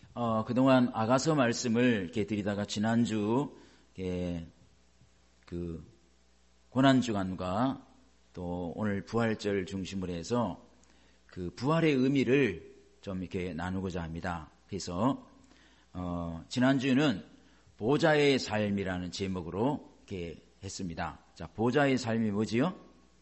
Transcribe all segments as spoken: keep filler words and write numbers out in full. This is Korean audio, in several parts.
어, 그동안 아가서 말씀을 이렇게 드리다가 지난주 이렇게 그 고난주간과 또 오늘 부활절 중심으로 해서 그 부활의 의미를 좀 이렇게 나누고자 합니다. 그래서 어, 지난주는 보좌의 삶이라는 제목으로 이렇게 했습니다. 자, 보좌의 삶이 뭐지요?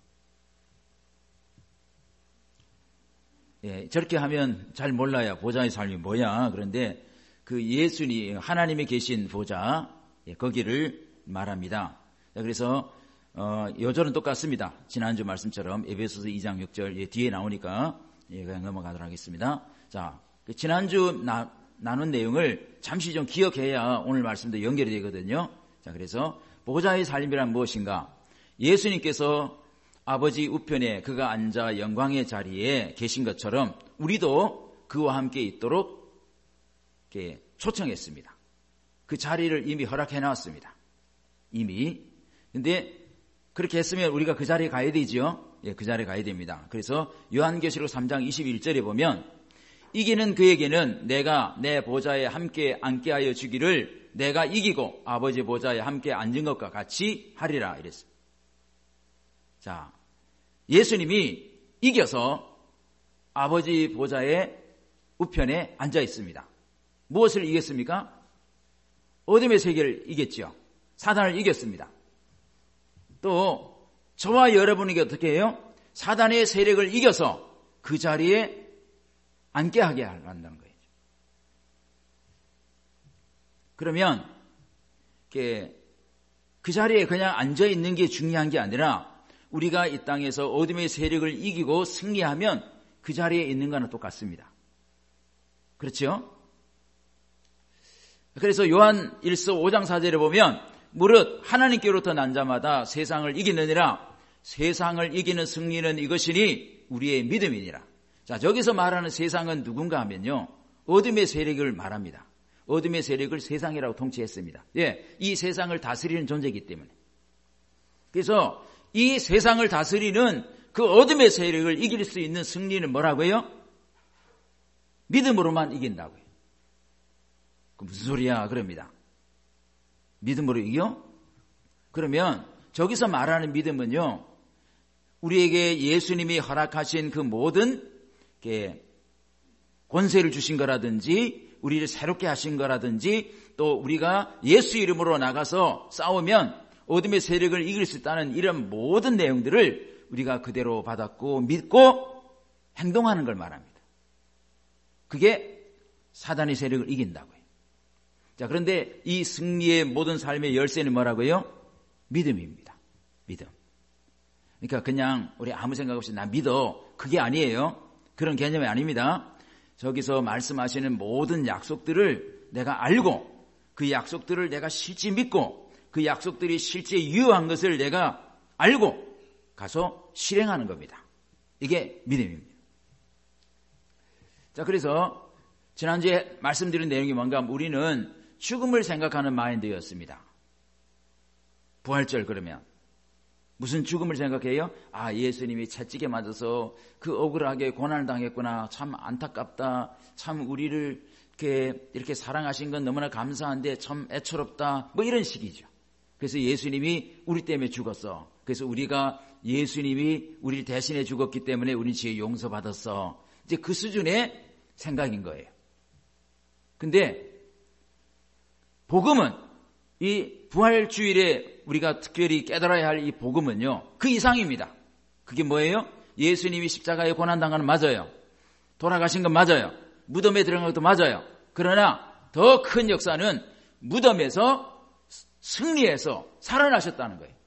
예, 저렇게 하면 잘 몰라요. 보좌의 삶이 뭐야. 그런데 그 예수님, 하나님이 계신 보좌, 예, 거기를 말합니다. 자, 그래서 어, 요절은 똑같습니다. 지난주 말씀처럼 에베소서 이 장 육 절, 예, 뒤에 나오니까 예, 그냥 넘어가도록 하겠습니다. 자, 그 지난주 나, 나눈 내용을 잠시 좀 기억해야 오늘 말씀도 연결이 되거든요. 자, 그래서 보좌의 삶이란 무엇인가? 예수님께서 아버지 우편에 그가 앉아 영광의 자리에 계신 것처럼 우리도 그와 함께 있도록 이렇게 초청했습니다. 그 자리를 이미 허락해 놨습니다. 이미. 근데 그렇게 했으면 우리가 그 자리에 가야 되죠. 예, 그 자리에 가야 됩니다. 그래서 요한계시록 삼 장 이십일 절에 보면 이기는 그에게는 내가 내 보좌에 함께 앉게 하여 주기를 내가 이기고 아버지 보좌에 함께 앉은 것과 같이 하리라 이랬어요. 자, 예수님이 이겨서 아버지 보좌의 우편에 앉아 있습니다. 무엇을 이겼습니까? 어둠의 세계를 이겼죠. 사단을 이겼습니다. 또 저와 여러분에게 어떻게 해요? 사단의 세력을 이겨서 그 자리에 앉게 하게 한다는 거예요. 그러면 그 자리에 그냥 앉아 있는 게 중요한 게 아니라 우리가 이 땅에서 어둠의 세력을 이기고 승리하면 그 자리에 있는 거는 똑같습니다. 그렇죠? 그래서 요한 일서 오 장 사 절에 보면 무릇 하나님께로부터 난 자마다 세상을 이기느니라. 세상을 이기는 승리는 이것이니 우리의 믿음이니라. 자, 저기서 말하는 세상은 누군가 하면요, 어둠의 세력을 말합니다. 어둠의 세력을 세상이라고 통치했습니다. 예, 이 세상을 다스리는 존재이기 때문에. 그래서 이 세상을 다스리는 그 어둠의 세력을 이길 수 있는 승리는 뭐라고요? 믿음으로만 이긴다고요. 그 무슨 소리야? 그럽니다. 믿음으로 이겨? 그러면 저기서 말하는 믿음은요, 우리에게 예수님이 허락하신 그 모든 권세를 주신 거라든지 우리를 새롭게 하신 거라든지 또 우리가 예수 이름으로 나가서 싸우면 어둠의 세력을 이길 수 있다는 이런 모든 내용들을 우리가 그대로 받았고 믿고 행동하는 걸 말합니다. 그게 사단의 세력을 이긴다고요. 자, 그런데 이 승리의 모든 삶의 열쇠는 뭐라고요? 믿음입니다. 믿음. 그러니까 그냥 우리 아무 생각 없이 나 믿어. 그게 아니에요. 그런 개념이 아닙니다. 저기서 말씀하시는 모든 약속들을 내가 알고 그 약속들을 내가 실제 믿고 그 약속들이 실제 유효한 것을 내가 알고 가서 실행하는 겁니다. 이게 믿음입니다. 자, 그래서 지난주에 말씀드린 내용이 뭔가 우리는 죽음을 생각하는 마인드였습니다. 부활절 그러면 무슨 죽음을 생각해요? 아, 예수님이 채찍에 맞아서 그 억울하게 고난을 당했구나. 참 안타깝다. 참 우리를 이렇게, 이렇게 사랑하신 건 너무나 감사한데 참 애처롭다. 뭐 이런 식이죠. 그래서 예수님이 우리 때문에 죽었어. 그래서 우리가 예수님이 우리를 대신해 죽었기 때문에 우리 죄 용서받았어. 이제 그 수준의 생각인 거예요. 근데 복음은 이 부활주일에 우리가 특별히 깨달아야 할 이 복음은요, 그 이상입니다. 그게 뭐예요? 예수님이 십자가에 고난당하는 맞아요. 돌아가신 건 맞아요. 무덤에 들어간 것도 맞아요. 그러나 더 큰 역사는 무덤에서 승리해서 살아나셨다는 거예요.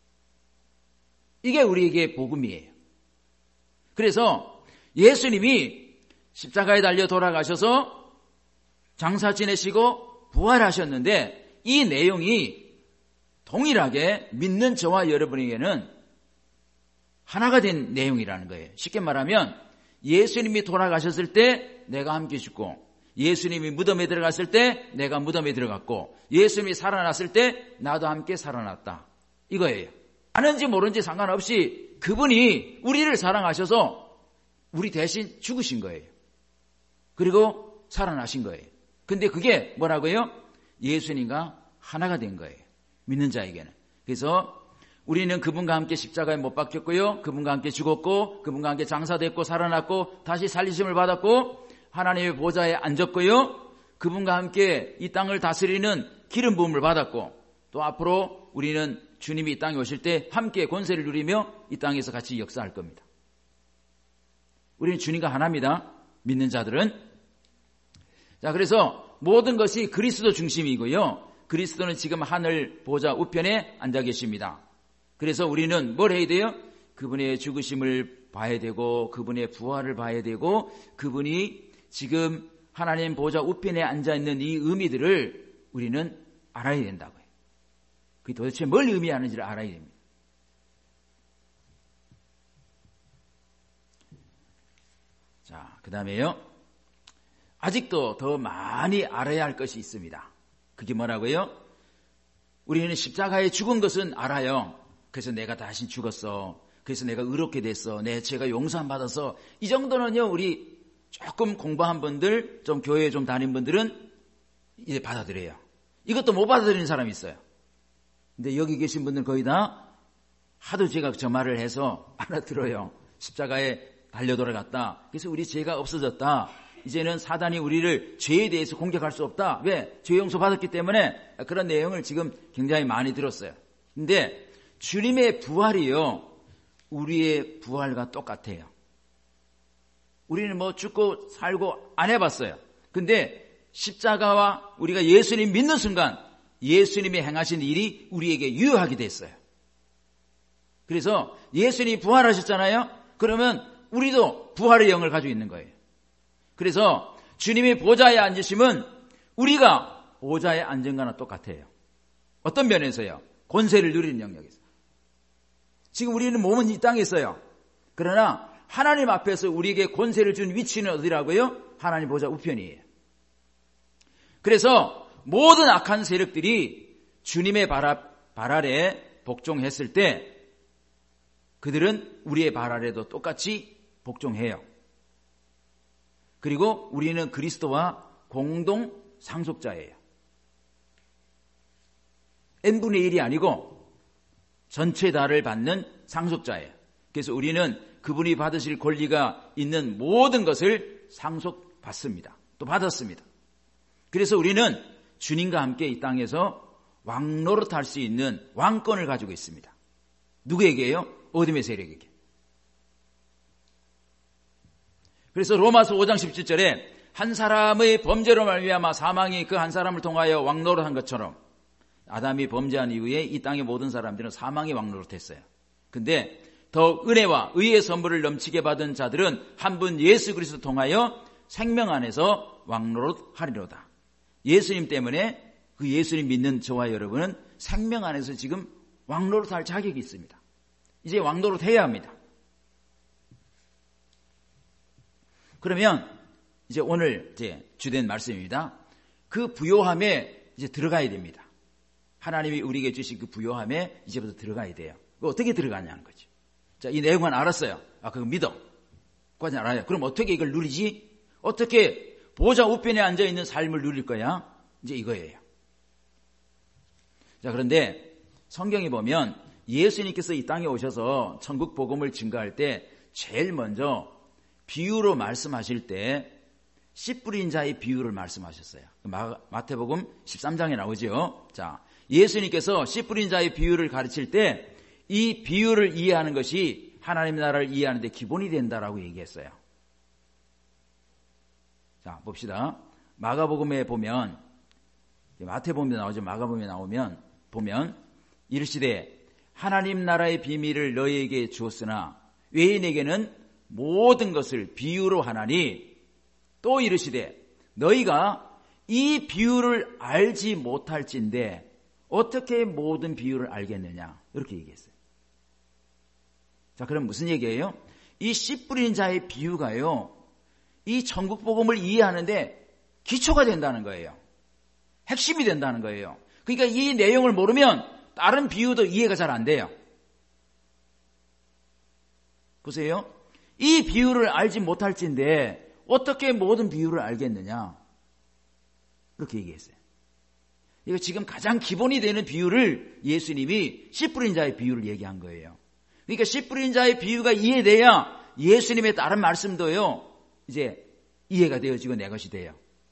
이게 우리에게 복음이에요. 그래서 예수님이 십자가에 달려 돌아가셔서 장사 지내시고 부활하셨는데 이 내용이 동일하게 믿는 저와 여러분에게는 하나가 된 내용이라는 거예요. 쉽게 말하면 예수님이 돌아가셨을 때 내가 함께 죽고 예수님이 무덤에 들어갔을 때 내가 무덤에 들어갔고 예수님이 살아났을 때 나도 함께 살아났다. 이거예요. 아는지 모르는지 상관없이 그분이 우리를 사랑하셔서 우리 대신 죽으신 거예요. 그리고 살아나신 거예요. 근데 그게 뭐라고요? 예수님과 하나가 된 거예요. 믿는 자에게는. 그래서 우리는 그분과 함께 십자가에 못 박혔고요. 그분과 함께 죽었고 그분과 함께 장사됐고 살아났고 다시 살리심을 받았고 하나님의 보좌에 앉았고요. 그분과 함께 이 땅을 다스리는 기름 부음을 받았고 또 앞으로 우리는 주님이 이 땅에 오실 때 함께 권세를 누리며 이 땅에서 같이 역사할 겁니다. 우리는 주님과 하나입니다. 믿는 자들은. 자, 그래서 모든 것이 그리스도 중심이고요. 그리스도는 지금 하늘 보좌 우편에 앉아 계십니다. 그래서 우리는 뭘 해야 돼요? 그분의 죽으심을 봐야 되고 그분의 부활을 봐야 되고 그분이 지금 하나님 보좌 우편에 앉아있는 이 의미들을 우리는 알아야 된다고요. 그게 도대체 뭘 의미하는지를 알아야 됩니다. 자, 그 다음에요. 아직도 더 많이 알아야 할 것이 있습니다. 그게 뭐라고요? 우리는 십자가에 죽은 것은 알아요. 그래서 내가 다시 죽었어. 그래서 내가 의롭게 됐어. 내 죄가 용서함 받아서. 이 정도는요, 우리 조금 공부한 분들, 좀 교회에 좀 다닌 분들은 이제 받아들여요. 이것도 못 받아들이는 사람이 있어요. 근데 여기 계신 분들 거의 다 하도 제가 저 말을 해서 알아들어요. 십자가에 달려 돌아갔다. 그래서 우리 죄가 없어졌다. 이제는 사단이 우리를 죄에 대해서 공격할 수 없다. 왜? 죄 용서 받았기 때문에. 그런 내용을 지금 굉장히 많이 들었어요. 근데 주님의 부활이요, 우리의 부활과 똑같아요. 우리는 뭐 죽고 살고 안 해봤어요. 근데 십자가와 우리가 예수님 믿는 순간 예수님이 행하신 일이 우리에게 유효하게 됐어요. 그래서 예수님이 부활하셨잖아요. 그러면 우리도 부활의 영을 가지고 있는 거예요. 그래서 주님의 보좌에 앉으심은 우리가 보좌에 앉은 거나 똑같아요. 어떤 면에서요? 권세를 누리는 영역에서. 지금 우리는 몸은 이 땅에 있어요. 그러나 하나님 앞에서 우리에게 권세를 준 위치는 어디라고요? 하나님 보좌 우편이에요. 그래서 모든 악한 세력들이 주님의 발, 발 아래 복종했을 때 그들은 우리의 발 아래도 똑같이 복종해요. 그리고 우리는 그리스도와 공동 상속자예요. n분의 일이 아니고 전체 다를 받는 상속자예요. 그래서 우리는 그분이 받으실 권리가 있는 모든 것을 상속받습니다. 또 받았습니다. 그래서 우리는 주님과 함께 이 땅에서 왕노릇할 수 있는 왕권을 가지고 있습니다. 누구에게요? 어둠의 세력에게. 그래서 로마서 오 장 십칠 절에 한 사람의 범죄로 말미암아 사망이 그 한 사람을 통하여 왕노릇한 것처럼 아담이 범죄한 이후에 이 땅의 모든 사람들은 사망의 왕노릇했어요. 근데 더 은혜와 의의 선물을 넘치게 받은 자들은 한 분 예수 그리스도 통하여 생명 안에서 왕노릇하리로다. 예수님 때문에 그 예수님 믿는 저와 여러분은 생명 안에서 지금 왕노릇할 자격이 있습니다. 이제 왕노릇해야 합니다. 그러면 이제 오늘 이제 주된 말씀입니다. 그 부요함에 이제 들어가야 됩니다. 하나님이 우리에게 주신 그 부요함에 이제부터 들어가야 돼요. 그 어떻게 들어가냐는 거죠. 자, 이 내용만 알았어요. 아, 그거 믿어. 그까지 알아요. 그럼 어떻게 이걸 누리지? 어떻게 보좌 우편에 앉아 있는 삶을 누릴 거야? 이제 이거예요. 자, 그런데 성경에 보면 예수님께서 이 땅에 오셔서 천국 복음을 증거할 때 제일 먼저 비유로 말씀하실 때 씨 뿌린 자의 비유를 말씀하셨어요. 마, 마태복음 십삼 장에 나오죠. 자, 예수님께서 씨 뿌린 자의 비유를 가르칠 때 이 비유를 이해하는 것이 하나님의 나라를 이해하는 데 기본이 된다라고 얘기했어요. 자, 봅시다. 마가복음에 보면, 마태복음에 나오죠. 마가복음에 나오면 보면 이르시되 하나님 나라의 비밀을 너희에게 주었으나 외인에게는 모든 것을 비유로 하나니 또 이르시되 너희가 이 비유를 알지 못할진대 어떻게 모든 비유를 알겠느냐 이렇게 얘기했어요. 자, 그럼 무슨 얘기예요? 이 씨 뿌린 자의 비유가요, 이 천국 복음을 이해하는데 기초가 된다는 거예요. 핵심이 된다는 거예요. 그러니까 이 내용을 모르면 다른 비유도 이해가 잘 안 돼요. 보세요. 이 비유를 알지 못할진데 어떻게 모든 비유를 알겠느냐? 그렇게 얘기했어요. 이거 지금 가장 기본이 되는 비유를 예수님이 씨 뿌린 자의 비유를 얘기한 거예요. 그러니까 씨 뿌린 자의 비유가 이해돼야 예수님의 다른 말씀도요, 이제 이해가 되어지고 내 것이 돼요.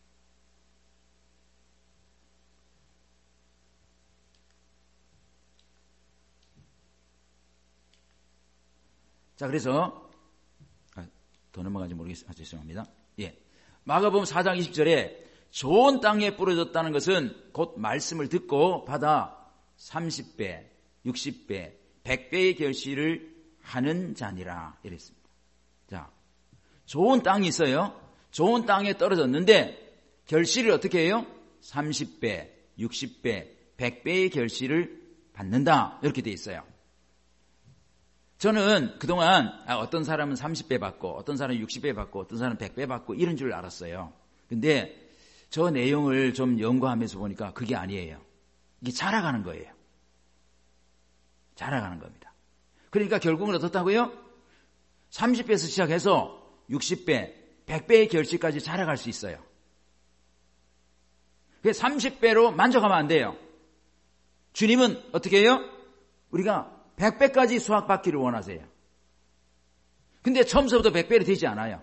자, 그래서, 아, 더 넘어가는지 모르겠습니다. 죄송합니다. 예. 마가복음 사 장 이십 절에 좋은 땅에 뿌려졌다는 것은 곧 말씀을 듣고 받아 삼십 배, 육십 배, 백 배의 결실을 하는 자니라. 이랬습니다. 자, 좋은 땅이 있어요. 좋은 땅에 떨어졌는데 결실을 어떻게 해요? 삼십 배, 육십 배, 백 배의 결실을 받는다. 이렇게 돼 있어요. 저는 그동안 어떤 사람은 삼십 배 받고 어떤 사람은 육십 배 받고 어떤 사람은 백 배 받고 이런 줄 알았어요. 근데 저 내용을 좀 연구하면서 보니까 그게 아니에요. 이게 자라가는 거예요. 자라가는 겁니다. 그러니까 결국은 어떻다고요? 삼십 배에서 시작해서 육십 배, 백 배의 결실까지 자라갈 수 있어요. 그래서 삼십 배로 만족하면 안 돼요. 주님은 어떻게 해요? 우리가 백 배까지 수확받기를 원하세요. 근데 처음서부터 백 배로 되지 않아요.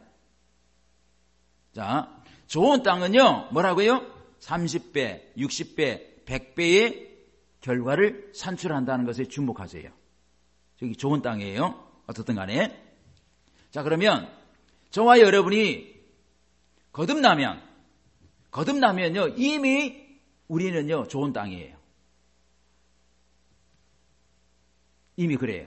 자, 좋은 땅은요, 뭐라고요? 삼십 배, 육십 배, 백 배의 결과를 산출한다는 것에 주목하세요. 저기 좋은 땅이에요. 어떻든 간에. 자, 그러면 저와 여러분이 거듭나면, 거듭나면요, 이미 우리는요, 좋은 땅이에요. 이미 그래요.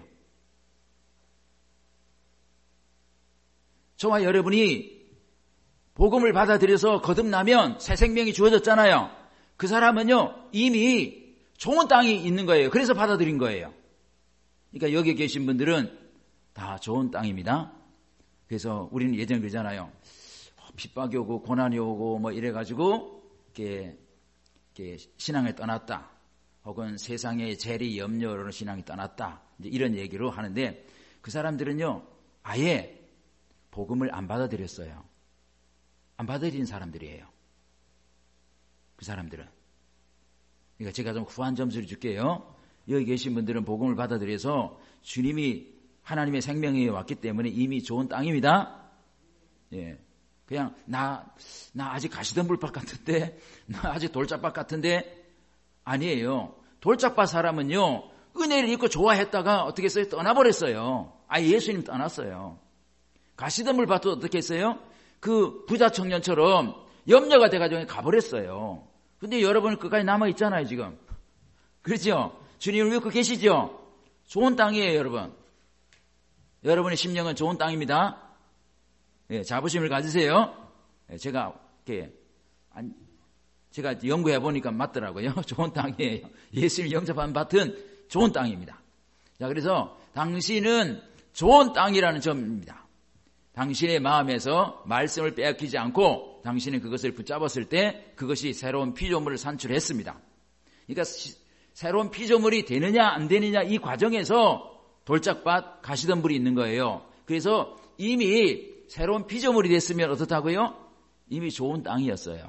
저와 여러분이 복음을 받아들여서 거듭나면 새 생명이 주어졌잖아요. 그 사람은요, 이미 좋은 땅이 있는 거예요. 그래서 받아들인 거예요. 그러니까 여기 계신 분들은 다 좋은 땅입니다. 그래서 우리는 예전에 그러잖아요. 핍박이 오고 고난이 오고 뭐 이래가지고 이렇게, 이렇게 신앙을 떠났다. 혹은 세상의 재리 염려로 신앙이 떠났다. 이제 이런 얘기로 하는데 그 사람들은요, 아예 복음을 안 받아들였어요. 안 받아들인 사람들이에요. 그 사람들은. 그러니까 제가 좀 후한 점수를 줄게요. 여기 계신 분들은 복음을 받아들여서 주님이 하나님의 생명에 왔기 때문에 이미 좋은 땅입니다. 예. 그냥 나, 나 아직 가시덤불밭 같은데, 나 아직 돌짝밭 같은데, 아니에요. 돌짝밭 사람은요, 은혜를 입고 좋아했다가 어떻게 했어요? 떠나버렸어요. 아예 예수님 떠났어요. 가시덤불밭도 어떻게 했어요? 그 부자 청년처럼 염려가 돼가지고 가버렸어요. 근데 여러분은 끝까지 남아있잖아요, 지금. 그렇죠? 주님을 믿고 계시죠? 좋은 땅이에요, 여러분. 여러분의 심령은 좋은 땅입니다. 예, 자부심을 가지세요. 예, 제가, 이렇게, 안, 제가 연구해 보니까 맞더라고요. 좋은 땅이에요. 예수님 영접한 밭은 좋은 땅입니다. 자, 그래서 당신은 좋은 땅이라는 점입니다. 당신의 마음에서 말씀을 빼앗기지 않고 당신은 그것을 붙잡았을 때 그것이 새로운 피조물을 산출했습니다. 그러니까 시, 새로운 피조물이 되느냐 안 되느냐 이 과정에서 돌짝밭 가시덤불이 있는 거예요. 그래서 이미 새로운 피조물이 됐으면 어떻다고요? 이미 좋은 땅이었어요.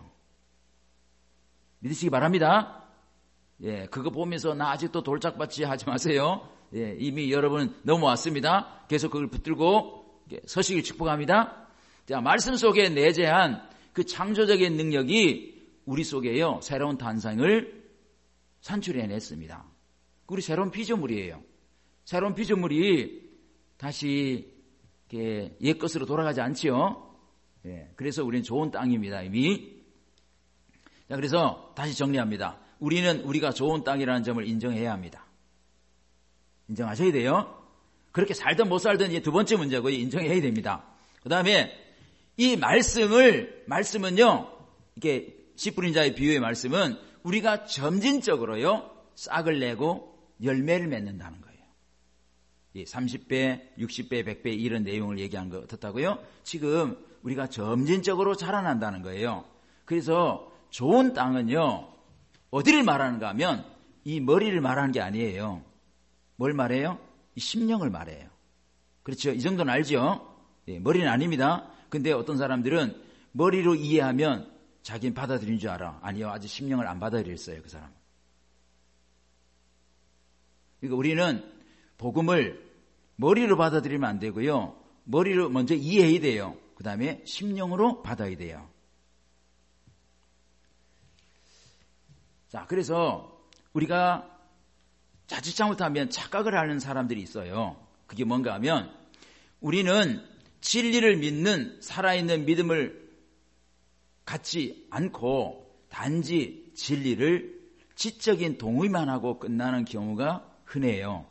믿으시기 바랍니다. 예, 그거 보면서 나 아직도 돌짝밭이 하지 마세요. 예, 이미 여러분 넘어왔습니다. 계속 그걸 붙들고 서시길 축복합니다. 자, 말씀 속에 내재한 그 창조적인 능력이 우리 속에요, 새로운 탄생을 산출해냈습니다. 우리 새로운 피조물이에요. 새로운 피조물이 다시 옛 것으로 돌아가지 않지요. 예, 그래서 우리는 좋은 땅입니다, 이미. 자, 그래서 다시 정리합니다. 우리는 우리가 좋은 땅이라는 점을 인정해야 합니다. 인정하셔야 돼요. 그렇게 살든 못 살든 이제 두 번째 문제고 인정해야 됩니다. 그 다음에 이 말씀을, 말씀은요, 이렇게 씨 뿌린 자의 비유의 말씀은 우리가 점진적으로요, 싹을 내고 열매를 맺는다는 거예요. 삼십 배, 육십 배, 백 배 이런 내용을 얘기한 거 어떻다고요? 지금 우리가 점진적으로 자라난다는 거예요. 그래서 좋은 땅은요, 어디를 말하는가 하면 이 머리를 말하는 게 아니에요. 뭘 말해요? 이 심령을 말해요. 그렇죠? 이 정도는 알죠? 예, 머리는 아닙니다. 근데 어떤 사람들은 머리로 이해하면 자기는 받아들인 줄 알아. 아니요, 아직 심령을 안 받아들였어요, 그 사람. 그러니까 우리는 복음을 머리로 받아들이면 안 되고요. 머리로 먼저 이해해야 돼요. 그 다음에 심령으로 받아야 돼요. 자, 그래서 우리가 자칫 잘못하면 착각을 하는 사람들이 있어요. 그게 뭔가 하면 우리는 진리를 믿는 살아있는 믿음을 갖지 않고 단지 진리를 지적인 동의만 하고 끝나는 경우가 흔해요.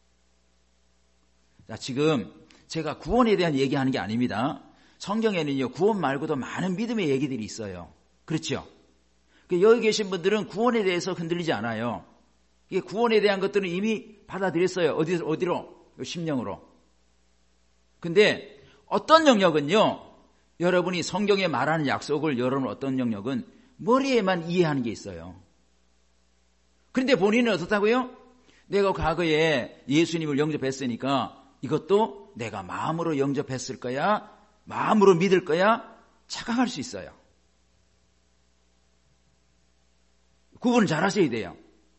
자, 지금 제가 구원에 대한 얘기하는 게 아닙니다. 성경에는요, 구원 말고도 많은 믿음의 얘기들이 있어요. 그렇죠? 여기 계신 분들은 구원에 대해서 흔들리지 않아요. 이게 구원에 대한 것들은 이미 받아들였어요. 어디, 어디로? 심령으로. 근데 어떤 영역은요, 여러분이 성경에 말하는 약속을 여러분 어떤 영역은 머리에만 이해하는 게 있어요. 그런데 본인은 어떻다고요? 내가 과거에 예수님을 영접했으니까 이것도 내가 마음으로 영접했을 거야, 마음으로 믿을 거야, 착각할 수 있어요. 구분을 잘 하셔야 돼요.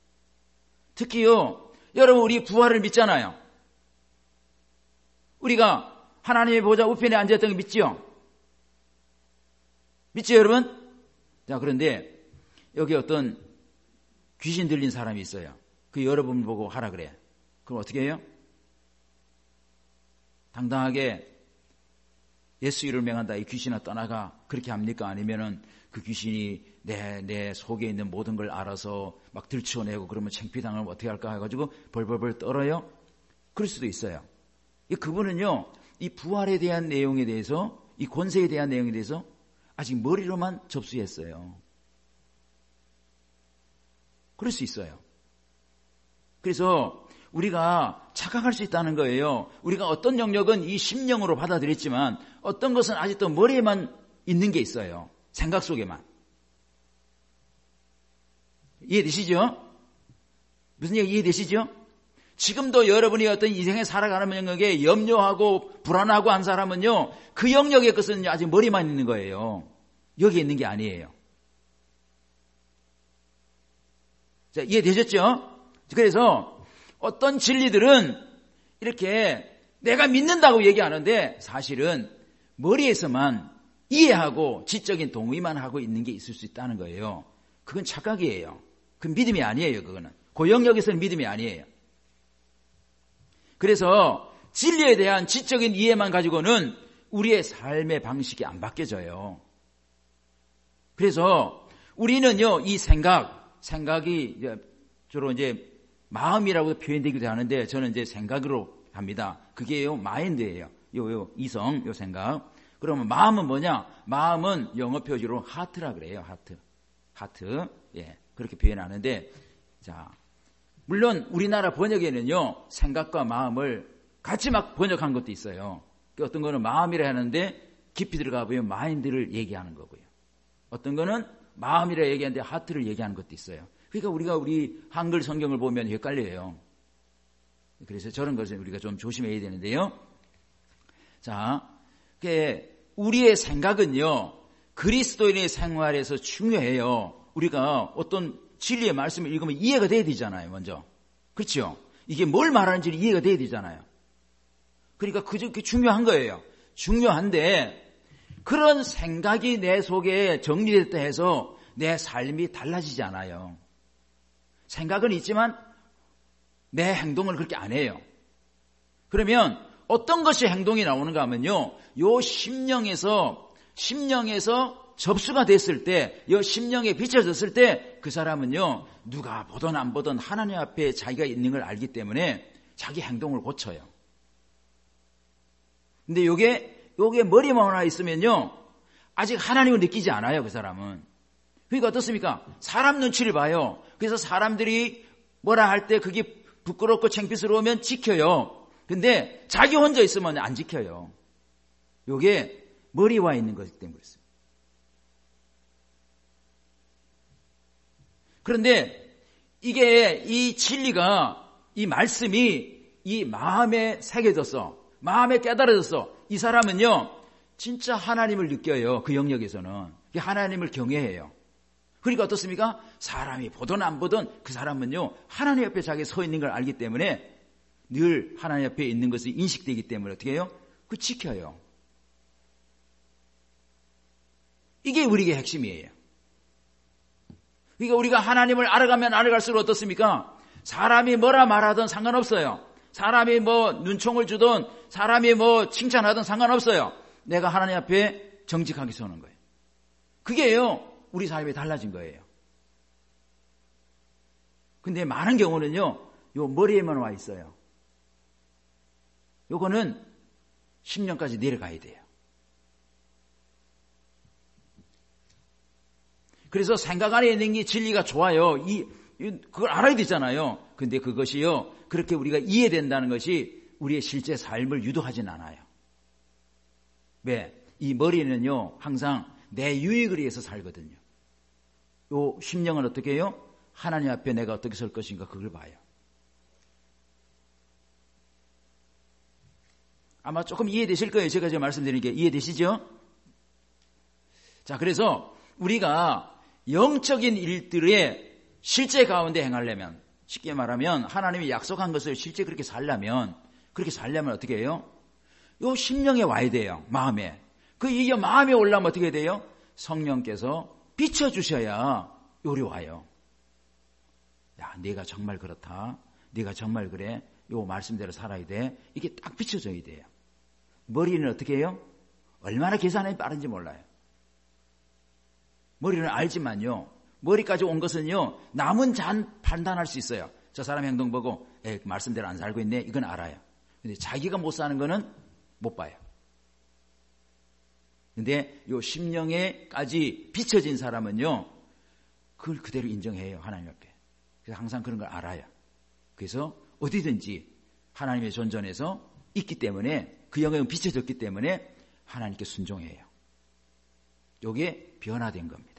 특히요, 여러분 우리 부활을 믿잖아요. 우리가 하나님의 보좌 우편에 앉았던 거 믿지요? 믿죠, 여러분? 자, 그런데 여기 어떤 귀신 들린 사람이 있어요. 그 여러분 보고 하라 그래. 그럼 어떻게 해요? 당당하게 예수 이름을 맹한다. 이 귀신아 떠나가. 그렇게 합니까? 아니면은 그 귀신이 내, 내 속에 있는 모든 걸 알아서 막 들춰내고 그러면 창피당하면 어떻게 할까 해가지고 벌벌벌 떨어요? 그럴 수도 있어요. 그분은요, 이 부활에 대한 내용에 대해서, 이 권세에 대한 내용에 대해서 아직 머리로만 접수했어요. 그럴 수 있어요. 그래서 우리가 착각할 수 있다는 거예요. 우리가 어떤 영역은 이 심령으로 받아들였지만 어떤 것은 아직도 머리에만 있는 게 있어요. 생각 속에만. 이해되시죠? 무슨 얘기 이해되시죠? 지금도 여러분이 어떤 인생에 살아가는 영역에 염려하고 불안하고 한 사람은요, 그 영역의 것은 아직 머리만 있는 거예요. 여기에 있는 게 아니에요. 자, 이해되셨죠? 그래서 어떤 진리들은 이렇게 내가 믿는다고 얘기하는데 사실은 머리에서만 이해하고 지적인 동의만 하고 있는 게 있을 수 있다는 거예요. 그건 착각이에요. 그건 믿음이 아니에요. 그거는. 그 영역에서는 믿음이 아니에요. 그래서 진리에 대한 지적인 이해만 가지고는 우리의 삶의 방식이 안 바뀌어져요. 그래서 우리는요, 이 생각, 생각이 이제 주로 이제 마음이라고 표현되기도 하는데 저는 이제 생각으로 합니다. 그게요, 마인드예요. 요, 요, 이성, 요 생각. 그러면 마음은 뭐냐? 마음은 영어 표지로 하트라 그래요. 하트. 하트. 예. 그렇게 표현하는데, 자. 물론 우리나라 번역에는요, 생각과 마음을 같이 막 번역한 것도 있어요. 어떤 거는 마음이라 하는데 깊이 들어가 보면 마인드를 얘기하는 거고요. 어떤 거는 마음이라 얘기하는데 하트를 얘기하는 것도 있어요. 그러니까 우리가 우리 한글 성경을 보면 헷갈려요. 그래서 저런 것을 우리가 좀 조심해야 되는데요. 자, 우리의 생각은요, 그리스도인의 생활에서 중요해요. 우리가 어떤 진리의 말씀을 읽으면 이해가 돼야 되잖아요, 먼저. 그렇죠? 이게 뭘 말하는지 이해가 돼야 되잖아요. 그러니까 그게 중요한 거예요. 중요한데 그런 생각이 내 속에 정리됐다 해서 내 삶이 달라지지 않아요. 생각은 있지만 내 행동을 그렇게 안 해요. 그러면 어떤 것이 행동이 나오는가 하면요, 요 심령에서 심령에서 접수가 됐을 때, 이 심령에 비춰졌을 때 그 사람은요, 누가 보든 안 보든 하나님 앞에 자기가 있는 걸 알기 때문에 자기 행동을 고쳐요. 근데 요게 요게 머리만 하나 있으면요, 아직 하나님을 느끼지 않아요, 그 사람은. 그러니까 어떻습니까? 사람 눈치를 봐요. 그래서 사람들이 뭐라 할 때 그게 부끄럽고 창피스러우면 지켜요. 근데 자기 혼자 있으면 안 지켜요. 요게 머리와 있는 것이기 때문에 그렇습니다. 그런데 이게 이 진리가, 이 말씀이 이 마음에 새겨졌어. 마음에 깨달아졌어. 이 사람은요, 진짜 하나님을 느껴요. 그 영역에서는. 하나님을 경외해요. 그러니까 어떻습니까? 사람이 보든 안 보든 그 사람은요, 하나님 옆에 자기 서 있는 걸 알기 때문에 늘 하나님 옆에 있는 것이 인식되기 때문에 어떻게 해요? 그 지켜요. 이게 우리의 핵심이에요. 그러니까 우리가 하나님을 알아가면 알아갈수록 어떻습니까? 사람이 뭐라 말하든 상관없어요. 사람이 뭐 눈총을 주든 사람이 뭐 칭찬하든 상관없어요. 내가 하나님 앞에 정직하게 서는 거예요. 그게요, 우리 삶이 달라진 거예요. 근데 많은 경우는요, 요 머리에만 와 있어요. 요거는 십 년까지 내려가야 돼요. 그래서 생각 안에 있는 게 진리가 좋아요. 이, 그걸 알아야 되잖아요. 근데 그것이요, 그렇게 우리가 이해된다는 것이 우리의 실제 삶을 유도하진 않아요. 왜? 이 머리는요, 항상 내 유익을 위해서 살거든요. 요 심령은 어떻게 해요? 하나님 앞에 내가 어떻게 설 것인가, 그걸 봐요. 아마 조금 이해되실 거예요. 제가 지금 말씀드리는 게 이해되시죠? 자, 그래서 우리가 영적인 일들의 실제 가운데 행하려면, 쉽게 말하면 하나님이 약속한 것을 실제 그렇게 살려면, 그렇게 살려면 어떻게 해요? 요 심령에 와야 돼요. 마음에. 그 이게 마음에 올라면 어떻게 돼요? 성령께서 비춰주셔야 요리 와요. 야, 네가 정말 그렇다. 네가 정말 그래. 요 말씀대로 살아야 돼. 이게 딱 비춰져야 돼요. 머리는 어떻게 해요? 얼마나 계산이 빠른지 몰라요. 머리는 알지만요, 머리까지 온 것은요, 남은 잔 판단할 수 있어요. 저 사람 행동 보고, 에, 말씀대로 안 살고 있네. 이건 알아요. 근데 자기가 못 사는 거는 못 봐요. 근데 요 심령에까지 비춰진 사람은요, 그걸 그대로 인정해요. 하나님 앞에. 그래서 항상 그런 걸 알아요. 그래서 어디든지 하나님의 존전에서 있기 때문에, 그 영역은 비춰졌기 때문에 하나님께 순종해요. 요게 변화된 겁니다.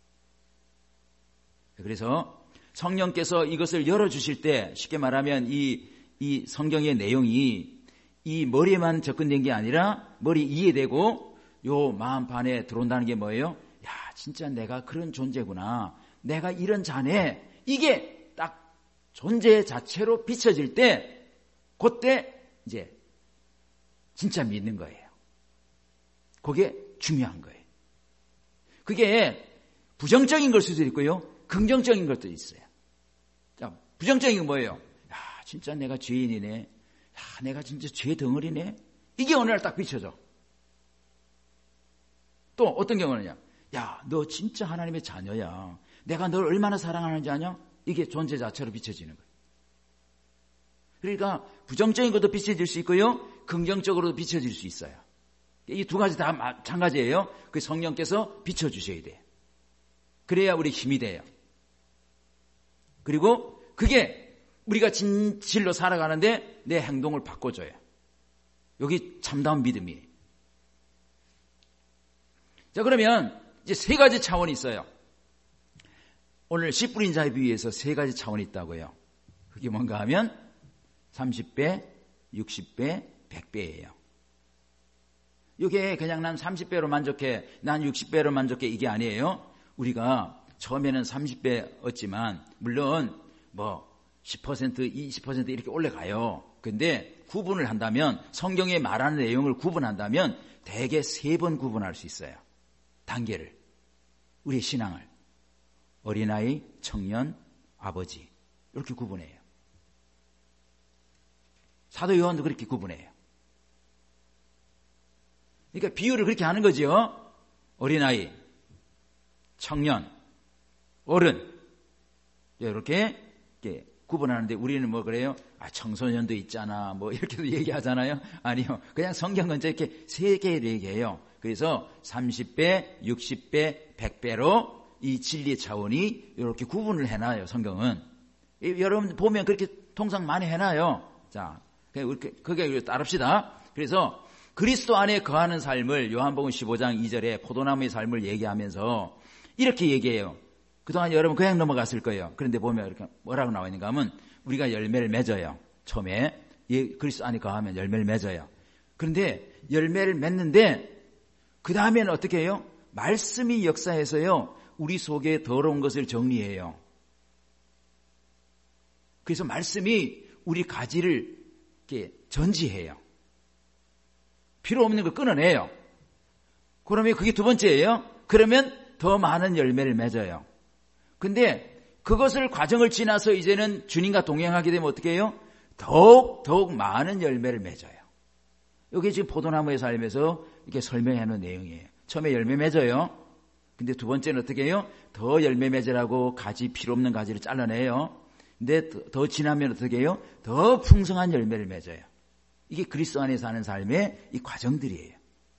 그래서 성령께서 이것을 열어주실 때, 쉽게 말하면 이, 이 성경의 내용이 이 머리에만 접근된 게 아니라 머리 이해되고 요 마음판에 들어온다는 게 뭐예요? 야, 진짜 내가 그런 존재구나. 내가 이런 자네. 이게 딱 존재 자체로 비춰질 때, 그때 이제 진짜 믿는 거예요. 그게 중요한 거예요. 그게 부정적인 걸 수도 있고요, 긍정적인 것도 있어요. 자, 부정적인 건 뭐예요? 야, 진짜 내가 죄인이네. 야, 내가 진짜 죄 덩어리네. 이게 어느 날 딱 비춰져. 또 어떤 경우는요, 야, 너 진짜 하나님의 자녀야. 내가 널 얼마나 사랑하는지 아냐? 이게 존재 자체로 비춰지는 거예요. 그러니까 부정적인 것도 비춰질 수 있고요, 긍정적으로도 비춰질 수 있어요. 이 두 가지 다 마찬가지예요. 그 성령께서 비춰주셔야 돼요. 그래야 우리 힘이 돼요. 그리고 그게 우리가 진실로 살아가는데 내 행동을 바꿔줘요. 여기 참다운 믿음이에요. 자, 그러면 이제 세 가지 차원이 있어요. 오늘 씨 뿌린 자의 비유에서 세 가지 차원이 있다고요. 그게 뭔가 하면 삼십 배, 육십 배, 백 배예요. 이게 그냥 난 삼십 배로 만족해, 난 육십 배로 만족해, 이게 아니에요. 우리가 처음에는 삼십 배 얻지만 물론 뭐 십 퍼센트, 이십 퍼센트 이렇게 올라가요. 근데 구분을 한다면, 성경에 말하는 내용을 구분한다면 대개 세 번 구분할 수 있어요. 단계를. 우리의 신앙을. 어린아이, 청년, 아버지. 이렇게 구분해요. 사도 요한도 그렇게 구분해요. 그러니까 비유를 그렇게 하는 거죠. 어린아이, 청년, 어른. 이렇게, 이렇게 구분하는데 우리는 뭐 그래요? 아, 청소년도 있잖아. 뭐 이렇게도 얘기하잖아요. 아니요. 그냥 성경은 이렇게 세 개를 얘기해요. 그래서 삼십 배, 육십 배, 백 배로 이 진리의 차원이 이렇게 구분을 해놔요. 성경은. 여러분 보면 그렇게 통상 많이 해놔요. 자, 그렇게, 그게 따릅시다. 그래서 그리스도 안에 거하는 삶을 요한복음 십오 장 이 절에 포도나무의 삶을 얘기하면서 이렇게 얘기해요. 그동안 여러분 그냥 넘어갔을 거예요. 그런데 보면 이렇게 뭐라고 나와 있는가 하면 우리가 열매를 맺어요. 처음에 그리스도 안에 거하면 열매를 맺어요. 그런데 열매를 맺는데 그 다음에는 어떻게 해요? 말씀이 역사해서요, 우리 속에 더러운 것을 정리해요. 그래서 말씀이 우리 가지를 이렇게 전지해요. 필요 없는 걸 끊어내요. 그러면 그게 두 번째예요. 그러면 더 많은 열매를 맺어요. 근데 그것을 과정을 지나서 이제는 주님과 동행하게 되면 어떻게 해요? 더욱 더욱 많은 열매를 맺어요. 이게 지금 포도나무의 삶에서 이렇게 설명해 놓은 내용이에요. 처음에 열매 맺어요. 근데 두 번째는 어떻게 해요? 더 열매 맺으라고 가지, 필요 없는 가지를 잘라내요. 근데 더, 더 지나면 어떻게 해요? 더 풍성한 열매를 맺어요. 이게 그리스도 안에 사는 삶의 이 과정들이에요.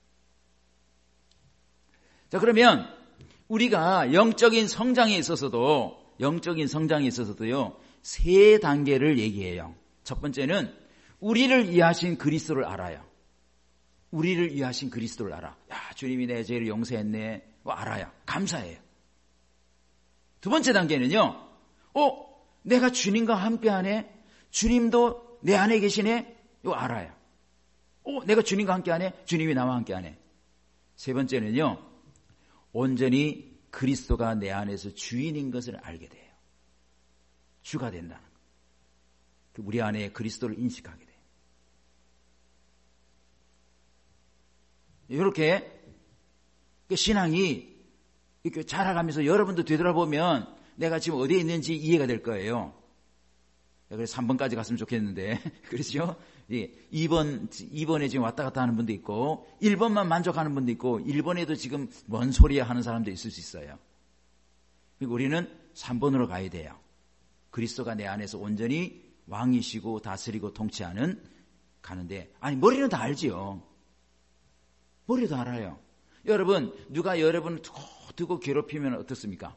자, 그러면 우리가 영적인 성장에 있어서도 영적인 성장에 있어서도요, 세 단계를 얘기해요. 첫 번째는 우리를 위하신 그리스도를 알아요. 우리를 위하신 그리스도를 알아. 야, 주님이 내 죄를 용서했네. 알아요. 감사해요. 두 번째 단계는요, 어, 내가 주님과 함께하네. 주님도 내 안에 계시네. 이거 알아요. 어, 내가 주님과 함께하네. 주님이 나와 함께하네. 세 번째는요, 온전히 그리스도가 내 안에서 주인인 것을 알게 돼요. 주가 된다는 거. 우리 안에 그리스도를 인식하게 돼요. 이렇게 신앙이 이렇게 자라가면서 여러분도 되돌아보면 내가 지금 어디에 있는지 이해가 될 거예요. 그래서 삼 번까지 갔으면 좋겠는데, 그렇죠? 이 번, 이 번에 지금 왔다 갔다 하는 분도 있고, 일 번만 만족하는 분도 있고, 일 번에도 지금 뭔 소리야 하는 사람도 있을 수 있어요. 그리고 우리는 삼 번으로 가야 돼요. 그리스도가 내 안에서 온전히 왕이시고 다스리고 통치하는 가는데, 아니, 머리는 다 알지요. 머리도 알아요. 여러분, 누가 여러분을 두고 두고 괴롭히면 어떻습니까?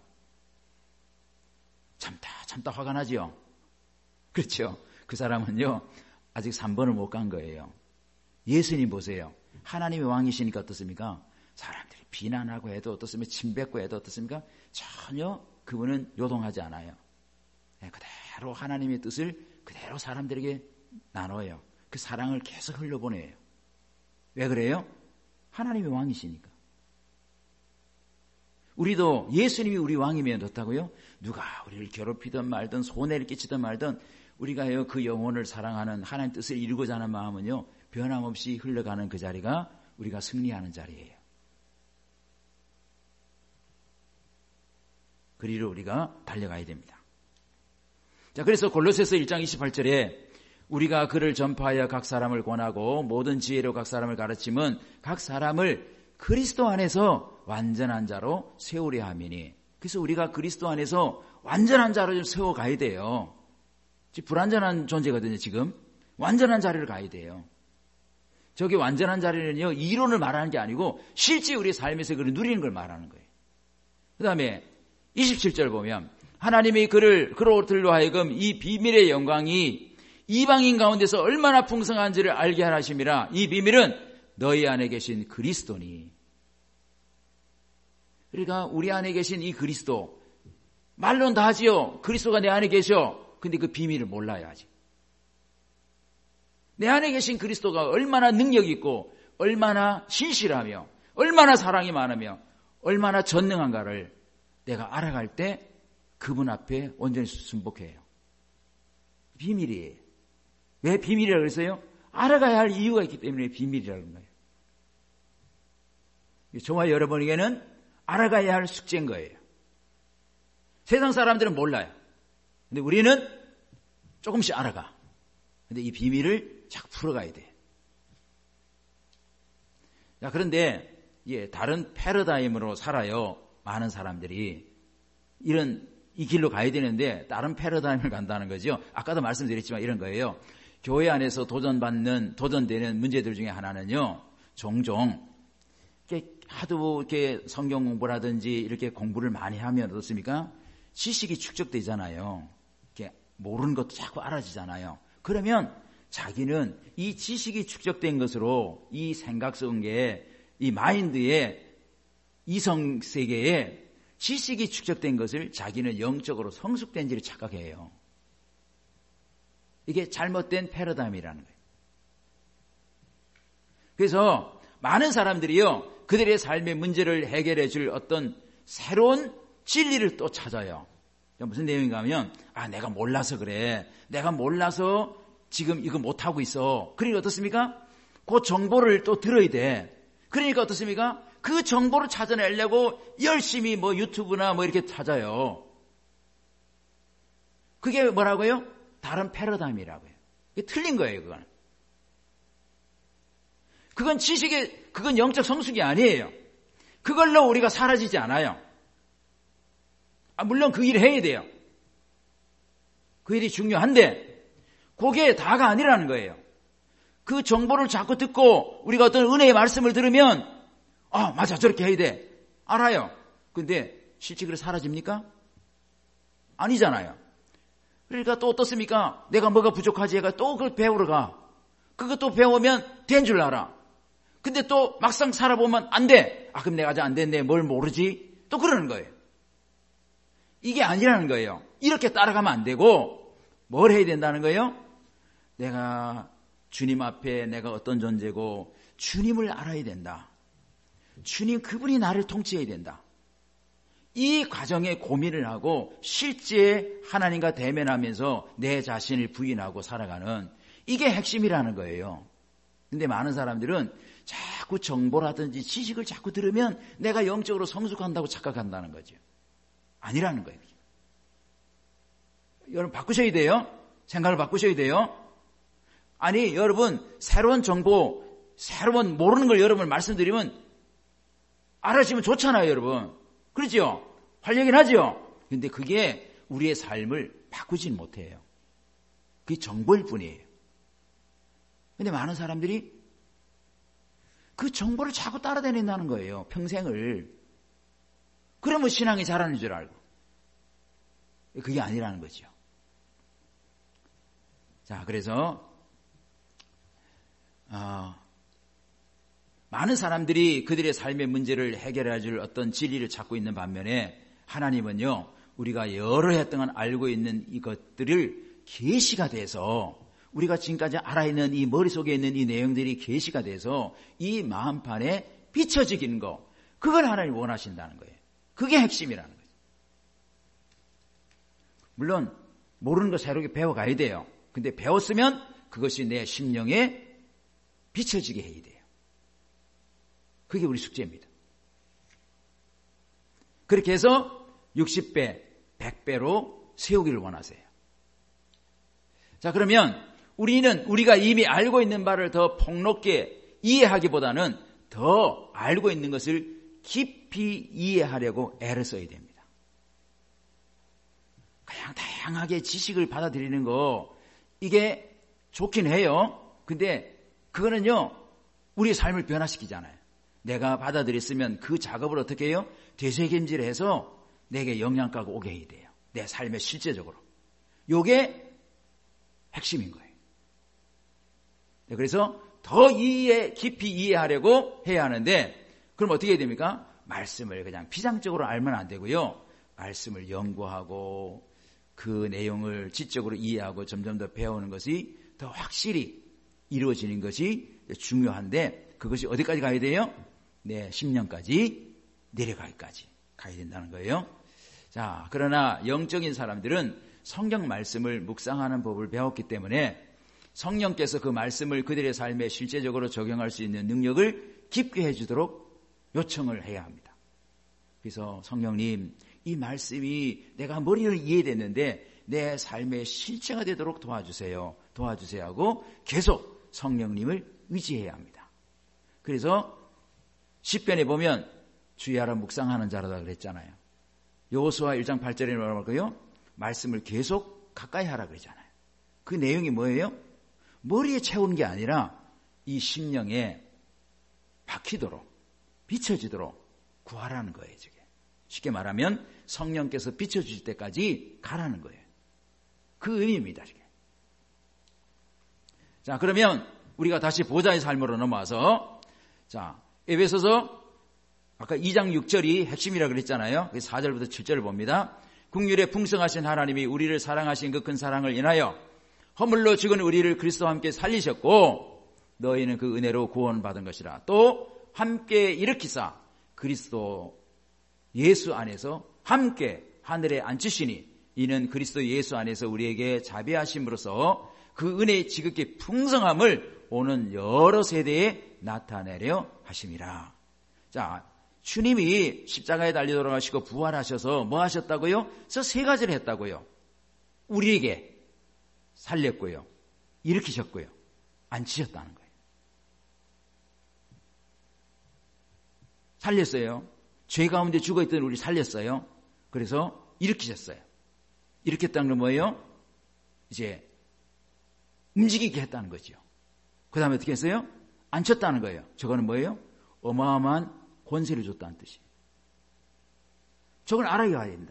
참다 참다 화가 나지요. 그렇죠. 그 사람은요, 아직 삼 번을 못 간 거예요. 예수님 보세요. 하나님의 왕이시니까 어떻습니까? 사람들이 비난하고 해도 어떻습니까? 침뱉고 해도 어떻습니까? 전혀 그분은 요동하지 않아요. 그대로 하나님의 뜻을 그대로 사람들에게 나눠요. 그 사랑을 계속 흘려보내요. 왜 그래요? 하나님의 왕이시니까. 우리도 예수님이 우리 왕이면 어떻다고요? 누가 우리를 괴롭히든 말든 손해를 끼치든 말든 우리가 그 영혼을 사랑하는 하나님 뜻을 이루고자 하는 마음은요, 변함없이 흘러가는 그 자리가 우리가 승리하는 자리예요. 그리로 우리가 달려가야 됩니다. 자, 그래서 골로새서 일 장 이십팔 절에 우리가 그를 전파하여 각 사람을 권하고 모든 지혜로 각 사람을 가르치면 각 사람을 그리스도 안에서 완전한 자로 세우려 함이니. 그래서 우리가 그리스도 안에서 완전한 자로 좀 세워가야 돼요. 지금 불완전한 존재거든요. 지금 완전한 자리를 가야 돼요. 저기 완전한 자리는요, 이론을 말하는 게 아니고 실제 우리 삶에서 그를 누리는 걸 말하는 거예요. 그 다음에 이십칠 절 보면 하나님이 그를 그로들로 하여금 이 비밀의 영광이 이방인 가운데서 얼마나 풍성한지를 알게 하심이라. 이 비밀은 너희 안에 계신 그리스도니. 그러니까 우리 안에 계신 이 그리스도, 말로는 다 하지요. 그리스도가 내 안에 계셔. 근데 그 비밀을 몰라요, 아직. 내 안에 계신 그리스도가 얼마나 능력이 있고 얼마나 신실하며 얼마나 사랑이 많으며 얼마나 전능한가를 내가 알아갈 때 그분 앞에 온전히 순복해요. 비밀이에요. 왜 비밀이라고 그랬어요? 알아가야 할 이유가 있기 때문에 비밀이라는 거예요. 저와 여러분에게는 알아가야 할 숙제인 거예요. 세상 사람들은 몰라요. 근데 우리는 조금씩 알아가. 근데 이 비밀을 자꾸 풀어가야 돼. 자, 그런데 예, 다른 패러다임으로 살아요. 많은 사람들이. 이런 이 길로 가야 되는데 다른 패러다임을 간다는 거죠. 아까도 말씀드렸지만 이런 거예요. 교회 안에서 도전받는, 도전되는 문제들 중에 하나는요, 종종 이렇게 하도 이렇게 성경 공부라든지 이렇게 공부를 많이 하면 어떻습니까? 지식이 축적되잖아요. 이렇게 모르는 것도 자꾸 알아지잖아요. 그러면 자기는 이 지식이 축적된 것으로 이 생각 속에, 이 마인드에, 이성 세계에 지식이 축적된 것을 자기는 영적으로 성숙된지를 착각해요. 이게 잘못된 패러다임이라는 거예요. 그래서 많은 사람들이요, 그들의 삶의 문제를 해결해 줄 어떤 새로운 진리를 또 찾아요. 무슨 내용인가 하면, 아, 내가 몰라서 그래. 내가 몰라서 지금 이거 못하고 있어. 그러니까 어떻습니까? 그 정보를 또 들어야 돼. 그러니까 어떻습니까? 그 정보를 찾아내려고 열심히 뭐 유튜브나 뭐 이렇게 찾아요. 그게 뭐라고요? 다른 패러다임이라고요. 이게 틀린 거예요, 그건. 그건 지식의, 그건 영적 성숙이 아니에요. 그걸로 우리가 사라지지 않아요. 아, 물론 그 일을 해야 돼요. 그 일이 중요한데, 그게 다가 아니라는 거예요. 그 정보를 자꾸 듣고 우리가 어떤 은혜의 말씀을 들으면, 아, 맞아, 저렇게 해야 돼. 알아요. 근데 실제 그래 사라집니까? 아니잖아요. 그러니까 또 어떻습니까? 내가 뭐가 부족하지? 얘가 또 그걸 배우러 가. 그것도 배우면 된 줄 알아. 근데 또 막상 살아보면 안 돼. 아, 그럼 내가 아직 안 됐네. 뭘 모르지? 또 그러는 거예요. 이게 아니라는 거예요. 이렇게 따라가면 안 되고 뭘 해야 된다는 거예요? 내가 주님 앞에 내가 어떤 존재고 주님을 알아야 된다. 주님 그분이 나를 통치해야 된다. 이 과정에 고민을 하고 실제 하나님과 대면하면서 내 자신을 부인하고 살아가는 이게 핵심이라는 거예요. 근데 많은 사람들은 자꾸 정보라든지 지식을 자꾸 들으면 내가 영적으로 성숙한다고 착각한다는 거죠. 아니라는 거예요. 여러분 바꾸셔야 돼요. 생각을 바꾸셔야 돼요. 아니 여러분 새로운 정보, 새로운 모르는 걸 여러분 말씀드리면 알아주시면 좋잖아요, 여러분. 그렇죠? 활력이 나죠? 근데 그게 우리의 삶을 바꾸진 못해요. 그게 정보일 뿐이에요. 근데 많은 사람들이 그 정보를 자꾸 따라다닌다는 거예요. 평생을. 그러면 신앙이 자라는 줄 알고. 그게 아니라는 거죠. 자, 그래서 어, 많은 사람들이 그들의 삶의 문제를 해결해 줄 어떤 진리를 찾고 있는 반면에 하나님은요, 우리가 여러 해 동안 알고 있는 이것들을 계시가 돼서 우리가 지금까지 알아있는 이 머릿속에 있는 이 내용들이 계시가 돼서 이 마음판에 비춰지는 거, 그걸 하나님 원하신다는 거예요. 그게 핵심이라는 거예요. 물론 모르는 거 새롭게 배워가야 돼요. 근데 배웠으면 그것이 내 심령에 비춰지게 해야 돼요. 그게 우리 숙제입니다. 그렇게 해서 육십 배, 백 배로 세우기를 원하세요. 자, 그러면 우리는 우리가 이미 알고 있는 바를 더 폭넓게 이해하기보다는 더 알고 있는 것을 깊이 이해하려고 애를 써야 됩니다. 그냥 다양하게 지식을 받아들이는 거, 이게 좋긴 해요. 근데 그거는요, 우리의 삶을 변화시키잖아요. 내가 받아들였으면 그 작업을 어떻게 해요? 되새김질해서 내게 영양가가 오게 해야 돼요. 내 삶에 실제적으로. 요게 핵심인 거예요. 그래서 더 이해, 깊이 이해하려고 해야 하는데, 그럼 어떻게 해야 됩니까? 말씀을 그냥 피상적으로 알면 안 되고요. 말씀을 연구하고 그 내용을 지적으로 이해하고 점점 더 배우는 것이 더 확실히 이루어지는 것이 중요한데, 그것이 어디까지 가야 돼요? 내 심령까지 내려가기까지 가야 된다는 거예요. 자, 그러나 영적인 사람들은 성경 말씀을 묵상하는 법을 배웠기 때문에 성령께서 그 말씀을 그들의 삶에 실제적으로 적용할 수 있는 능력을 깊게 해주도록 요청을 해야 합니다. 그래서 성령님, 이 말씀이 내가 머리로 이해됐는데 내 삶의 실체가 되도록 도와주세요. 도와주세요 하고 계속 성령님을 의지해야 합니다. 그래서 시편에 보면 주의하라 묵상하는 자라다 그랬잖아요. 여호수아 일 장 팔 절에 뭐라고 할까요? 말씀을 계속 가까이 하라 그러잖아요. 그 내용이 뭐예요? 머리에 채우는 게 아니라 이 심령에 박히도록, 비춰지도록 구하라는 거예요. 저게. 쉽게 말하면 성령께서 비춰주실 때까지 가라는 거예요. 그 의미입니다. 저게. 자, 그러면 우리가 다시 보좌의 삶으로 넘어와서, 자, 에베소서 아까 이 장 육 절이 핵심이라고 그랬잖아요. 사 절부터 칠 절을 봅니다. 국률에 풍성하신 하나님이 우리를 사랑하신 그 큰 사랑을 인하여 허물로 죽은 우리를 그리스도와 함께 살리셨고 너희는 그 은혜로 구원받은 것이라. 또 함께 일으키사 그리스도 예수 안에서 함께 하늘에 앉히시니 이는 그리스도 예수 안에서 우리에게 자비하심으로써 그 은혜의 지극히 풍성함을 오는 여러 세대에 나타내려 하심이라. 자, 주님이 십자가에 달려 돌아가시고 부활하셔서 뭐 하셨다고요? 저 세 가지를 했다고요. 우리에게 살렸고요, 일으키셨고요, 앉히셨다는 거예요. 살렸어요. 죄 가운데 죽어있던 우리 살렸어요. 그래서 일으키셨어요. 일으켰다는 건 뭐예요? 이제 움직이게 했다는 거죠. 그 다음에 어떻게 했어요? 앉혔다는 거예요. 저거는 뭐예요? 어마어마한 권세를 줬다는 뜻이에요. 저걸 알아야 된다.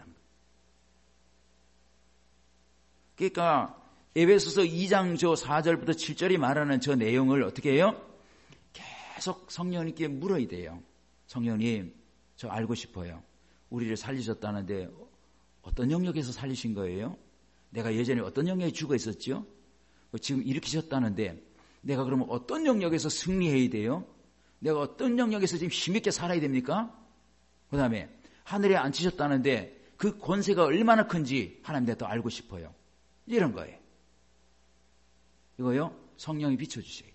그러니까 에베소서 이 장 저 사 절부터 칠 절이 말하는 저 내용을 어떻게 해요? 계속 성령님께 물어야 돼요. 성령님, 저 알고 싶어요. 우리를 살리셨다는데 어떤 영역에서 살리신 거예요? 내가 예전에 어떤 영역에 죽어 있었죠? 지금 일으키셨다는데 내가 그러면 어떤 영역에서 승리해야 돼요? 내가 어떤 영역에서 지금 힘있게 살아야 됩니까? 그 다음에 하늘에 앉히셨다는데 그 권세가 얼마나 큰지 하나님 내가 더 알고 싶어요. 이런 거예요. 이거요, 성령이 비춰주셔야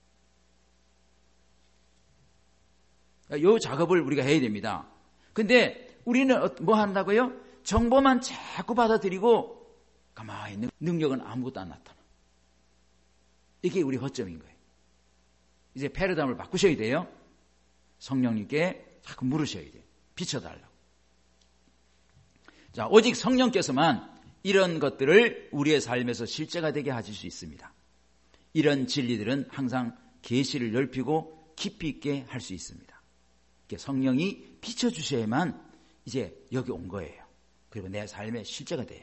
돼요. 이 작업을 우리가 해야 됩니다. 근데 우리는 뭐 한다고요? 정보만 자꾸 받아들이고 가만히 있는 능력은 아무것도 안 나타나. 이게 우리 허점인 거예요. 이제 패러다임을 바꾸셔야 돼요. 성령님께 자꾸 물으셔야 돼요. 비춰달라고. 자, 오직 성령께서만 이런 것들을 우리의 삶에서 실제가 되게 하실 수 있습니다. 이런 진리들은 항상 계시를 넓히고 깊이 있게 할 수 있습니다. 성령이 비춰주셔야만 이제 여기 온 거예요. 그리고 내 삶의 실제가 돼요.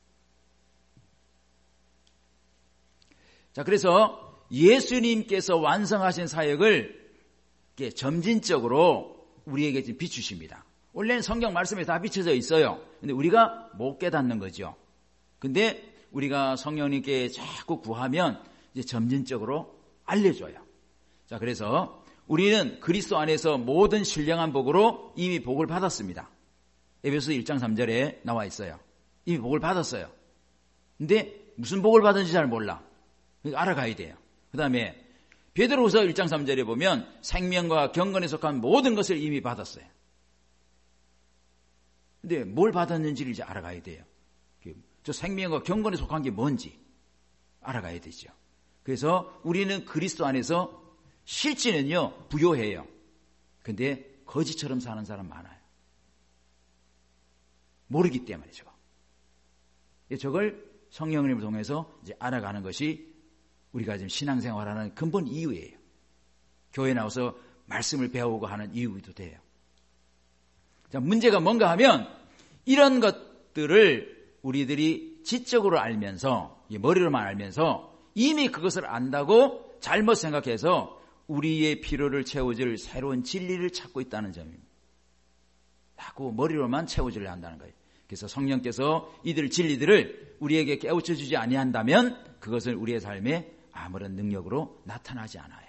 자, 그래서 예수님께서 완성하신 사역을 점진적으로 우리에게 지금 비추십니다. 원래는 성경 말씀에 다 비춰져 있어요. 근데 우리가 못 깨닫는 거죠. 근데 우리가 성령님께 자꾸 구하면 이제 점진적으로 알려줘요. 자, 그래서 우리는 그리스도 안에서 모든 신령한 복으로 이미 복을 받았습니다. 에베소서 일 장 삼 절에 나와 있어요. 이미 복을 받았어요. 근데 무슨 복을 받은지 잘 몰라. 그러니까 알아가야 돼요. 그 다음에 베드로후서 일 장 삼 절에 보면 생명과 경건에 속한 모든 것을 이미 받았어요. 근데 뭘 받았는지를 이제 알아가야 돼요. 저 생명과 경건에 속한 게 뭔지 알아가야 되죠. 그래서 우리는 그리스도 안에서 실제는요, 부요해요. 근데 거지처럼 사는 사람 많아요. 모르기 때문에 저거. 저걸 성령님을 통해서 이제 알아가는 것이 우리가 지금 신앙생활하는 근본 이유예요. 교회 나와서 말씀을 배우고 하는 이유도 돼요. 자, 문제가 뭔가 하면 이런 것들을 우리들이 지적으로 알면서, 머리로만 알면서 이미 그것을 안다고 잘못 생각해서 우리의 필요를 채워줄 새로운 진리를 찾고 있다는 점입니다. 자꾸 머리로만 채워주려 한다는 거예요. 그래서 성령께서 이들 진리들을 우리에게 깨우쳐 주지 아니한다면 그것을 우리의 삶에 아무런 능력으로 나타나지 않아요.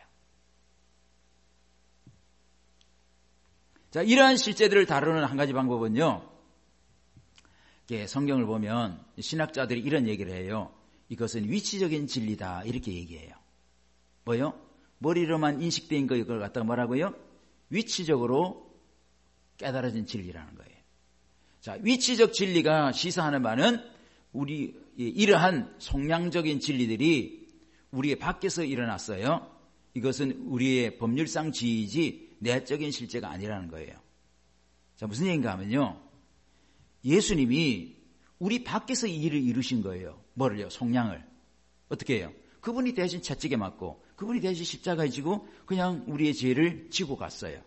자, 이러한 실제들을 다루는 한 가지 방법은요, 성경을 보면 신학자들이 이런 얘기를 해요. 이것은 위치적인 진리다, 이렇게 얘기해요. 뭐요? 머리로만 인식된 걸 갖다가 뭐라고요? 위치적으로 깨달아진 진리라는 거예요. 자, 위치적 진리가 시사하는 바는 우리 이러한 속량적인 진리들이 우리의 밖에서 일어났어요. 이것은 우리의 법률상 지위이지 내적인 실제가 아니라는 거예요. 자, 무슨 얘기인가 하면요, 예수님이 우리 밖에서 이 일을 이루신 거예요. 뭐를요? 속량을. 어떻게 해요? 그분이 대신 채찍에 맞고 그분이 대신 십자가에 지고 그냥 우리의 죄를 지고 갔어요.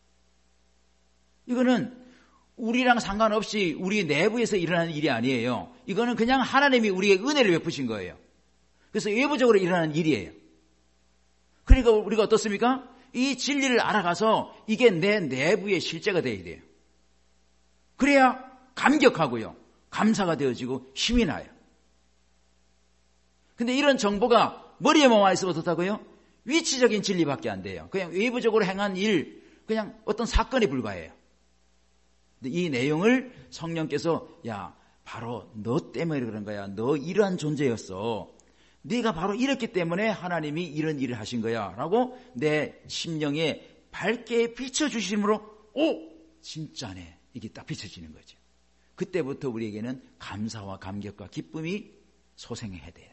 이거는 우리랑 상관없이 우리 내부에서 일어나는 일이 아니에요. 이거는 그냥 하나님이 우리에게 은혜를 베푸신 거예요. 그래서 외부적으로 일어나는 일이에요. 그러니까 우리가 어떻습니까? 이 진리를 알아가서 이게 내 내부의 실제가 되어야 돼요. 그래야 감격하고요, 감사가 되어지고 힘이 나요. 근데 이런 정보가 머리에만 와 있으면 어떻다고요? 위치적인 진리밖에 안 돼요. 그냥 외부적으로 행한 일, 그냥 어떤 사건에 불과해요. 근데 이 내용을 성령께서 야, 바로 너 때문에 그런 거야. 너 이러한 존재였어. 네가 바로 이랬기 때문에 하나님이 이런 일을 하신 거야. 라고 내 심령에 밝게 비춰주심으로 오! 진짜네. 이게 딱 비춰지는 거죠. 그때부터 우리에게는 감사와 감격과 기쁨이 소생해야 돼요.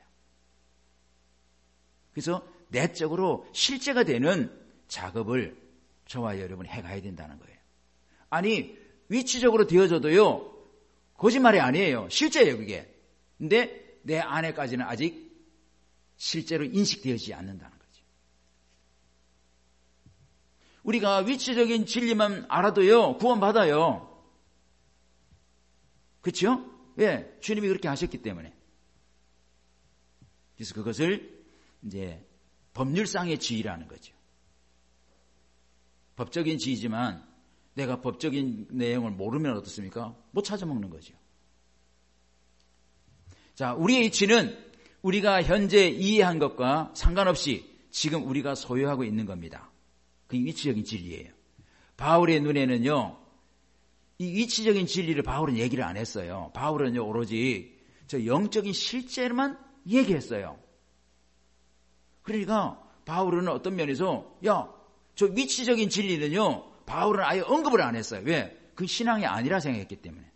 그래서 내적으로 실제가 되는 작업을 저와 여러분이 해가야 된다는 거예요. 아니 위치적으로 되어져도요. 거짓말이 아니에요. 실제예요 그게. 근데 내 안에까지는 아직 실제로 인식되어지지 않는다는 거죠. 우리가 위치적인 진리만 알아도요. 구원받아요. 그렇죠? 왜? 주님이 그렇게 하셨기 때문에. 그래서 그것을 이제 법률상의 지위라는 거죠. 법적인 지위지만 내가 법적인 내용을 모르면 어떻습니까? 못 찾아먹는 거죠. 자, 우리의 이치는 우리가 현재 이해한 것과 상관없이 지금 우리가 소유하고 있는 겁니다. 그게 위치적인 진리예요. 바울의 눈에는요, 이 위치적인 진리를 바울은 얘기를 안 했어요. 바울은요, 오로지 저 영적인 실제만 얘기했어요. 그러니까 바울은 어떤 면에서 야, 저 위치적인 진리는요, 바울은 아예 언급을 안 했어요. 왜? 그 신앙이 아니라 생각했기 때문에.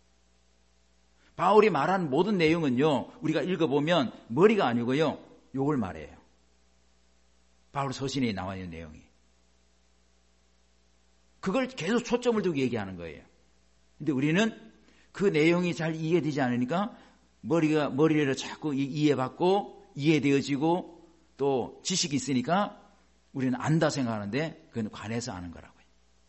바울이 말한 모든 내용은요, 우리가 읽어보면 머리가 아니고요, 요걸 말해요. 바울 서신에 나와 있는 내용이. 그걸 계속 초점을 두고 얘기하는 거예요. 근데 우리는 그 내용이 잘 이해되지 않으니까 머리가, 머리를 자꾸 이해받고 이해되어지고 또 지식이 있으니까 우리는 안다 생각하는데 그건 관해서 아는 거라고요.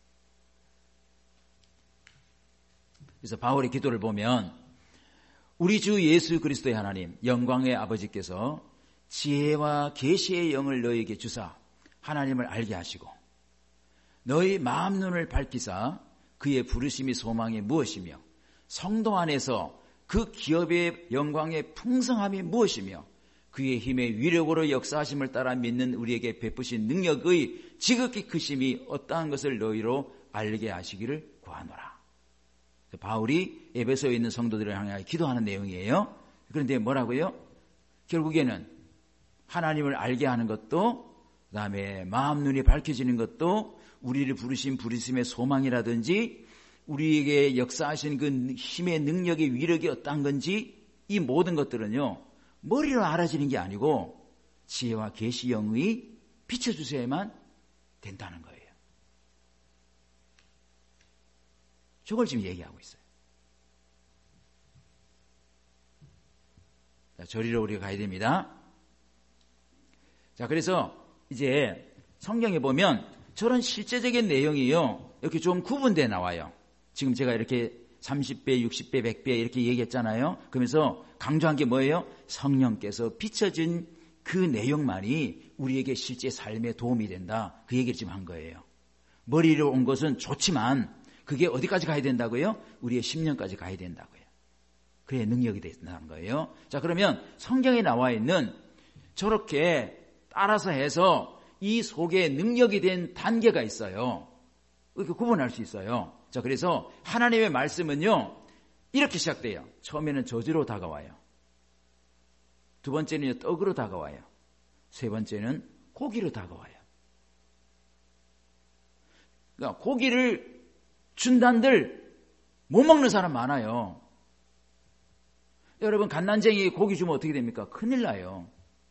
그래서 바울의 기도를 보면 우리 주 예수 그리스도의 하나님 영광의 아버지께서 지혜와 계시의 영을 너희에게 주사 하나님을 알게 하시고 너희 마음 눈을 밝히사 그의 부르심이 소망이 무엇이며 성도 안에서 그 기업의 영광의 풍성함이 무엇이며 그의 힘의 위력으로 역사하심을 따라 믿는 우리에게 베푸신 능력의 지극히 크심이 어떠한 것을 너희로 알게 하시기를 구하노라. 바울이 에베소에 있는 성도들을 향하여 기도하는 내용이에요. 그런데 뭐라고요? 결국에는 하나님을 알게 하는 것도 그다음에 마음 눈이 밝혀지는 것도 우리를 부르신 부르심의 소망이라든지 우리에게 역사하신 그 힘의 능력의 위력이 어떤 건지 이 모든 것들은요. 머리로 알아지는 게 아니고 지혜와 계시 영의 비춰주셔야만 된다는 거예요. 저걸 지금 얘기하고 있어요. 자, 저리로 우리가 가야 됩니다. 자, 그래서 이제 성경에 보면 저런 실제적인 내용이요. 이렇게 좀 구분되어 나와요. 지금 제가 이렇게 삼십 배, 육십 배, 백 배 이렇게 얘기했잖아요. 그러면서 강조한 게 뭐예요? 성령께서 비춰진 그 내용만이 우리에게 실제 삶에 도움이 된다. 그 얘기를 지금 한 거예요. 머리로 온 것은 좋지만 그게 어디까지 가야 된다고요? 우리의 심령까지 가야 된다고요. 그래야 능력이 된다는 거예요. 자, 그러면 성경에 나와 있는 저렇게 따라서 해서 이 속에 능력이 된 단계가 있어요. 이렇게 구분할 수 있어요. 자, 그래서 하나님의 말씀은요, 이렇게 시작돼요. 처음에는 저주로 다가와요. 두 번째는 떡으로 다가와요. 세 번째는 고기로 다가와요. 그러니까 고기를 준단들 못 먹는 사람 많아요. 여러분, 갓난쟁이 고기 주면 어떻게 됩니까? 큰일 나요.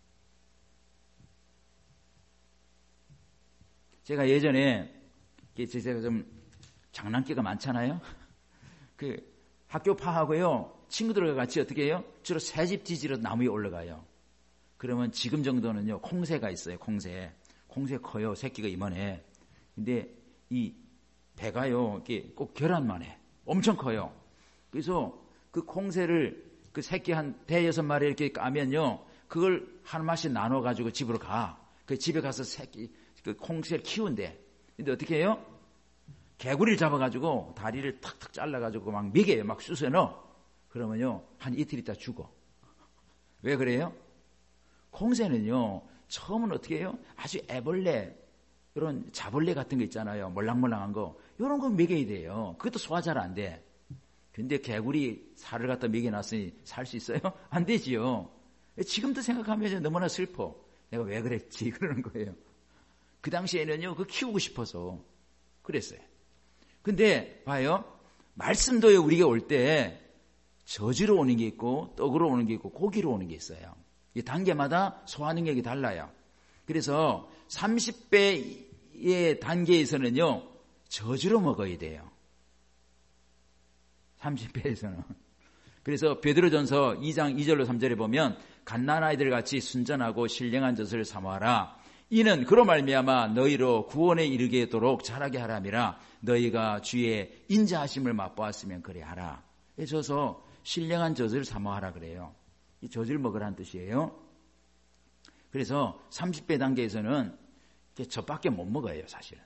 제가 예전에 제가 좀 장난기가 많잖아요. 그 학교 파하고요. 친구들과 같이 어떻게 해요? 주로 새집 지지로 나무 위에 올라가요. 그러면 지금 정도는요. 콩새가 있어요. 콩새. 콩새 커요. 새끼가 이만해. 근데 이 배가요. 이렇게 꼭 계란만 해. 엄청 커요. 그래서 그 콩새를 그 새끼 한 대여섯 마리 이렇게 까면요. 그걸 한 마씩 나눠 가지고 집으로 가. 그 집에 가서 새끼 그 콩새를 키운대. 근데 어떻게 해요? 개구리를 잡아가지고 다리를 탁탁 잘라가지고 막 먹여요. 막 쑤셔 넣어. 그러면요. 한 이틀 있다 죽어. 왜 그래요? 콩새는요. 처음은 어떻게 해요? 아주 애벌레, 이런 자벌레 같은 거 있잖아요. 몰랑몰랑한 거. 이런 거 먹여야 돼요. 그것도 소화 잘 안 돼. 근데 개구리 살을 갖다 먹여놨으니 살 수 있어요? 안 되지요. 지금도 생각하면 너무나 슬퍼. 내가 왜 그랬지? 그러는 거예요. 그 당시에는요, 그거 키우고 싶어서 그랬어요. 근데 봐요. 말씀도요, 우리가 올 때 저주로 오는 게 있고 떡으로 오는 게 있고 고기로 오는 게 있어요. 이 단계마다 소화 능력이 달라요. 그래서 삼십 배의 단계에서는요, 저주로 먹어야 돼요. 삼십 배에서는. 그래서 베드로전서 이 장 이 절로 삼 절에 보면 갓난아이들 같이 순전하고 신령한 젖을 삼아라. 이는 그로 말미암아 너희로 구원에 이르게도록 자라게 하람이라. 너희가 주의 인자하심을 맛보았으면 그래 하라. 그래서 신령한 젖을 삼아하라 그래요. 이 젖을 먹으라는 뜻이에요. 그래서 삼십 배 단계에서는 젖밖에 못 먹어요, 사실은.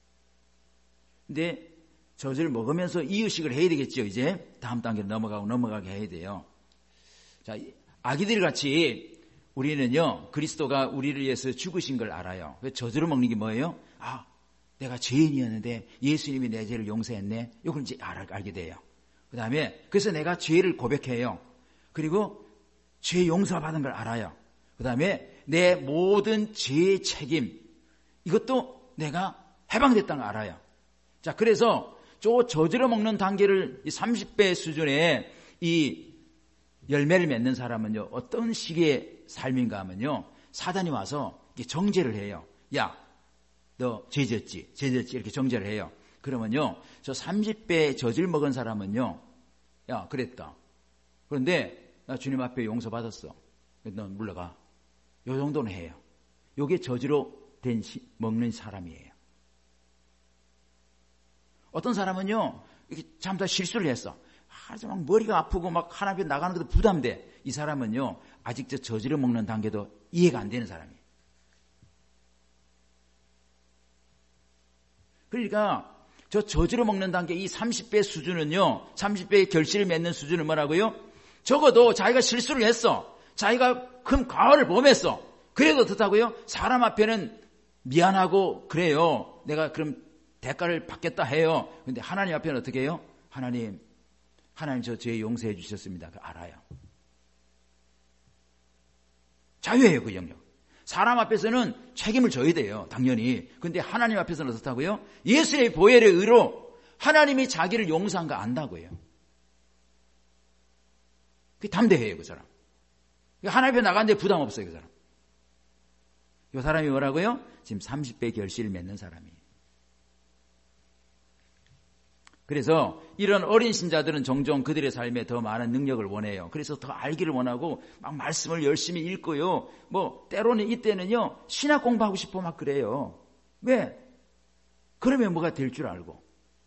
근데 젖을 먹으면서 이유식을 해야 되겠죠, 이제. 다음 단계로 넘어가고 넘어가게 해야 돼요. 자, 아기들 같이 우리는요, 그리스도가 우리를 위해서 죽으신 걸 알아요. 젖으로 먹는 게 뭐예요? 아, 내가 죄인이었는데 예수님이 내 죄를 용서했네. 이걸 이제 알, 알게 돼요. 그 다음에, 그래서 내가 죄를 고백해요. 그리고 죄 용서받은 걸 알아요. 그 다음에 내 모든 죄의 책임, 이것도 내가 해방됐다는 걸 알아요. 자, 그래서 저 저지러 먹는 단계를 삼십 배 수준의 이 열매를 맺는 사람은요, 어떤 식의 삶인가 하면요, 사단이 와서 정죄를 해요. 야, 너 죄졌지, 죄졌지, 이렇게 정죄를 해요. 그러면요, 저 삼십 배 젖을 먹은 사람은요, 야, 그랬다. 그런데 나 주님 앞에 용서받았어. 너 물러가. 요 정도는 해요. 요게 저지로 된 시, 먹는 사람이에요. 어떤 사람은요, 이렇게 잠다 실수를 했어. 하루 막 머리가 아프고 막 하나님께 나가는 것도 부담돼. 이 사람은요, 아직 저 저지로 먹는 단계도 이해가 안 되는 사람이에요. 그러니까 저 저지로 먹는 단계 이 삼십 배 수준은요, 삼십 배의 결실을 맺는 수준은 뭐라고요? 적어도 자기가 실수를 했어. 자기가 큰 과오를 범했어. 그래도 어떻다고요? 사람 앞에는 미안하고 그래요. 내가 그럼 대가를 받겠다 해요. 근데 하나님 앞에는 어떻게 해요? 하나님, 하나님 저 죄 용서해 주셨습니다. 알아요. 자유예요, 그 영역. 사람 앞에서는 책임을 져야 돼요, 당연히. 근데 하나님 앞에서는 어떻다고요? 예수의 보혈의 의로 하나님이 자기를 용서한 거 안다고요. 그게 담대해요, 그 사람. 하나님 앞에 나가는데 부담 없어요, 그 사람. 이 사람이 뭐라고요? 지금 삼십 배 결실을 맺는 사람이에요. 그래서 이런 어린 신자들은 종종 그들의 삶에 더 많은 능력을 원해요. 그래서 더 알기를 원하고 막 말씀을 열심히 읽고요. 뭐 때로는 이때는요, 신학 공부하고 싶어 막 그래요. 왜? 그러면 뭐가 될 줄 알고.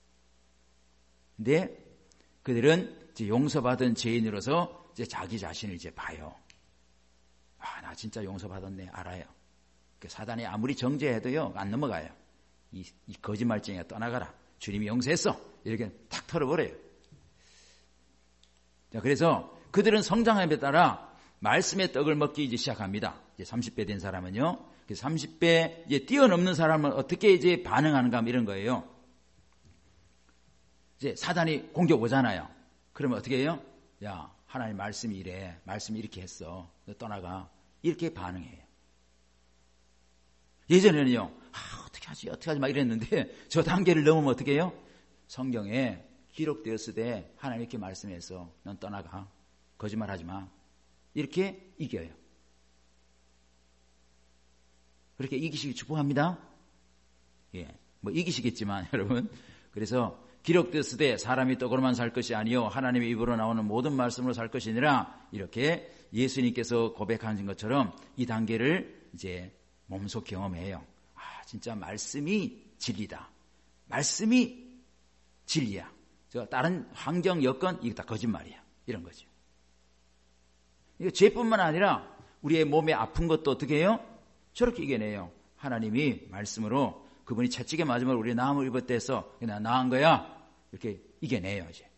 근데 그들은 이제 용서받은 죄인으로서 이제 자기 자신을 이제 봐요. 아, 나 진짜 용서받았네. 알아요. 사단이 아무리 정죄해도요, 안 넘어가요. 이, 이 거짓말쟁이가 떠나가라. 주님이 용서했어. 이렇게 탁 털어버려요. 자, 그래서 그들은 성장함에 따라 말씀의 떡을 먹기 이제 시작합니다. 이제 삼십 배 된 사람은요. 삼십 배 이제 뛰어넘는 사람은 어떻게 이제 반응하는가 하면 이런 거예요. 이제 사단이 공격 오잖아요. 그러면 어떻게 해요? 야, 하나님 말씀이 이래. 말씀이 이렇게 했어. 너 떠나가. 이렇게 반응해요. 예전에는요, 아, 어떻게 하지, 어떻게 하지, 막 이랬는데, 저 단계를 넘으면 어떻게 해요? 성경에 기록되었을 때 하나님 이렇게 말씀해서 넌 떠나가. 거짓말 하지 마. 이렇게 이겨요. 그렇게 이기시기 축복합니다. 예, 뭐 이기시겠지만, 여러분. 그래서 기록되었을 때 사람이 떡으로만 살 것이 아니요 하나님의 입으로 나오는 모든 말씀으로 살 것이니라. 이렇게 예수님께서 고백하신 것처럼 이 단계를 이제 몸소 경험해요. 아, 진짜 말씀이 진리다. 말씀이 진리야. 저 다른 환경, 여건, 이거 다 거짓말이야. 이런 거죠. 이거 죄뿐만 아니라 우리의 몸에 아픈 것도 어떻게 해요? 저렇게 이겨내요. 하나님이 말씀으로 그분이 채찍에 맞으면 우리 나음을 입었대서 그냥 나은 거야. 이렇게 이겨내요, 이제.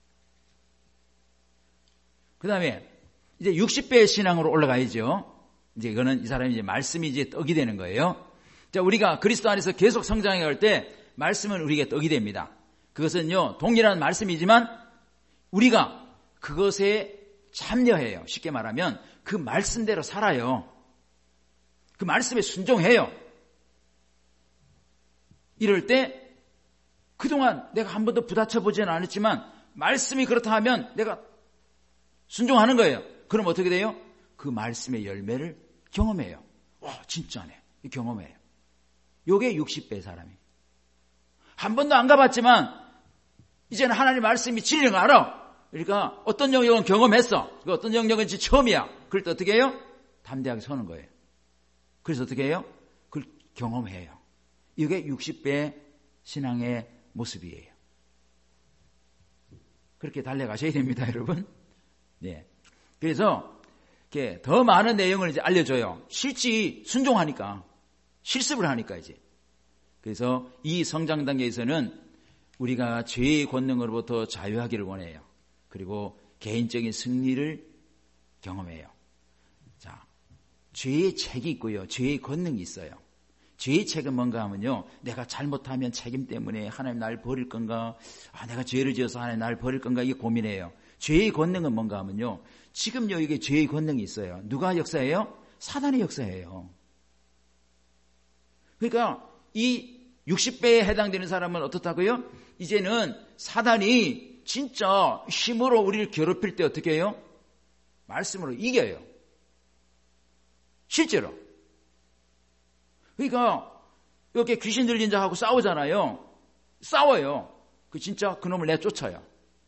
그 다음에 이제 육십 배의 신앙으로 올라가야죠. 이제 이거는 이 사람이 이제 말씀이 이제 떡이 되는 거예요. 자, 우리가 그리스도 안에서 계속 성장해 갈 때 말씀은 우리에게 떡이 됩니다. 그것은요, 동일한 말씀이지만 우리가 그것에 참여해요. 쉽게 말하면 그 말씀대로 살아요. 그 말씀에 순종해요. 이럴 때 그동안 내가 한 번도 부딪혀 보지는 않았지만 말씀이 그렇다 하면 내가 순종하는 거예요. 그럼 어떻게 돼요? 그 말씀의 열매를 경험해요. 와, 진짜네. 경험해요. 요게 육십 배 사람이. 한 번도 안 가봤지만 이제는 하나님 말씀이 진리인 거 알아. 그러니까 어떤 영역은 경험했어. 어떤 영역인지 처음이야. 그럴 때 어떻게 해요? 담대하게 서는 거예요. 그래서 어떻게 해요? 그걸 경험해요. 이게 육십 배 신앙의 모습이에요. 그렇게 달려가셔야 됩니다, 여러분. 네. 그래서 이렇게 더 많은 내용을 이제 알려줘요. 실지 순종하니까, 실습을 하니까 이제. 그래서 이 성장 단계에서는 우리가 죄의 권능으로부터 자유하기를 원해요. 그리고 개인적인 승리를 경험해요. 자, 죄의 책이 있고요. 죄의 권능이 있어요. 죄의 책은 뭔가 하면요. 내가 잘못하면 책임 때문에 하나님 날 버릴 건가? 아, 내가 죄를 지어서 하나님 날 버릴 건가? 이게 고민해요. 죄의 권능은 뭔가 하면요. 지금요, 이게 죄의 권능이 있어요. 누가 역사해요? 사단의 역사예요. 그러니까 이 육십 배에 해당되는 사람은 어떻다고요? 이제는 사단이 진짜 힘으로 우리를 괴롭힐 때 어떻게 해요? 말씀으로 이겨요. 실제로. 그러니까 이렇게 귀신 들린 자하고 싸우잖아요. 싸워요. 그 진짜 그놈을 내쫓아요.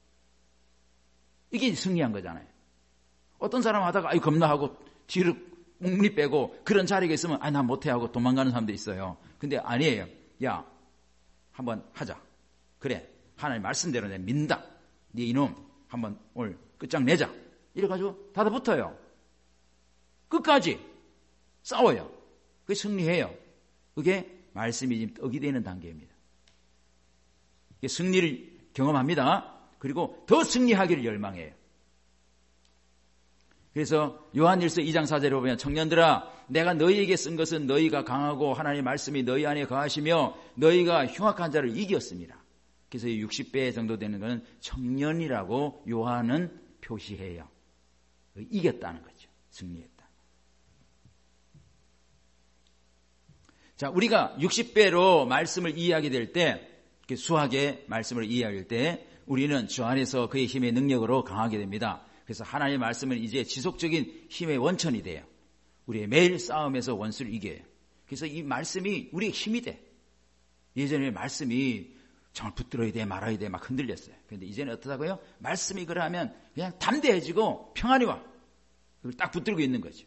이게 승리한 거잖아요. 어떤 사람 하다가 아이 겁나하고 뒤로 웅리 빼고 그런 자리에 있으면 아, 나 못해 하고 도망가는 사람도 있어요. 근데 아니에요. 야, 한번 하자. 그래, 하나님 말씀대로 내 민다. 네 이놈 한번 오늘 끝장내자. 이래가지고 다들 붙어요. 끝까지 싸워요. 그게 승리해요. 그게 말씀이 지금 떡이 되는 단계입니다. 승리를 경험합니다. 그리고 더 승리하기를 열망해요. 그래서 요한일서 이 장 사 절에 보면 청년들아 내가 너희에게 쓴 것은 너희가 강하고 하나님의 말씀이 너희 안에 거하시며 너희가 흉악한 자를 이겼습니다. 그래서 육십 배 정도 되는 것은 청년이라고 요한은 표시해요. 이겼다는 거죠. 승리했다. 자, 우리가 육십 배로 말씀을 이해하게 될 때, 수학의 말씀을 이해할 때 우리는 주 안에서 그의 힘의 능력으로 강하게 됩니다. 그래서 하나님의 말씀은 이제 지속적인 힘의 원천이 돼요. 우리의 매일 싸움에서 원수를 이겨요. 그래서 이 말씀이 우리의 힘이 돼. 예전에 말씀이 정말 붙들어야 돼 말아야 돼 막 흔들렸어요. 그런데 이제는 어떠다고요? 말씀이 그러면 그냥 담대해지고 평안이 와. 그걸 딱 붙들고 있는 거죠.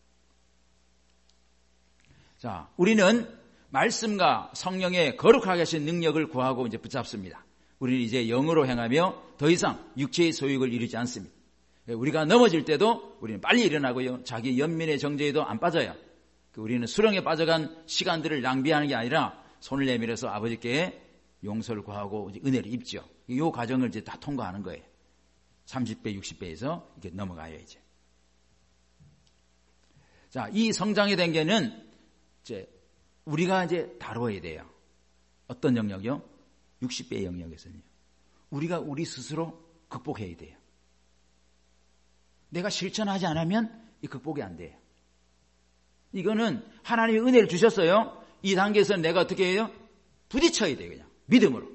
자, 우리는 말씀과 성령의 거룩하게 하신 능력을 구하고 이제 붙잡습니다. 우리는 이제 영으로 행하며 더 이상 육체의 소욕을 이루지 않습니다. 우리가 넘어질 때도 우리는 빨리 일어나고요. 자기 연민의 정죄에도 안 빠져요. 우리는 수렁에 빠져간 시간들을 낭비하는 게 아니라 손을 내밀어서 아버지께 용서를 구하고 이제 은혜를 입죠. 이 과정을 이제 다 통과하는 거예요. 삼십 배, 육십 배에서 이렇게 넘어가요, 이제. 자, 이 성장의 단계는 이제 우리가 이제 다뤄야 돼요. 어떤 영역이요? 육십 배의 영역에서는요. 우리가 우리 스스로 극복해야 돼요. 내가 실천하지 않으면 이 극복이 안 돼요. 이거는 하나님의 은혜를 주셨어요. 이 단계에서는 내가 어떻게 해요? 부딪혀야 돼요, 그냥. 믿음으로.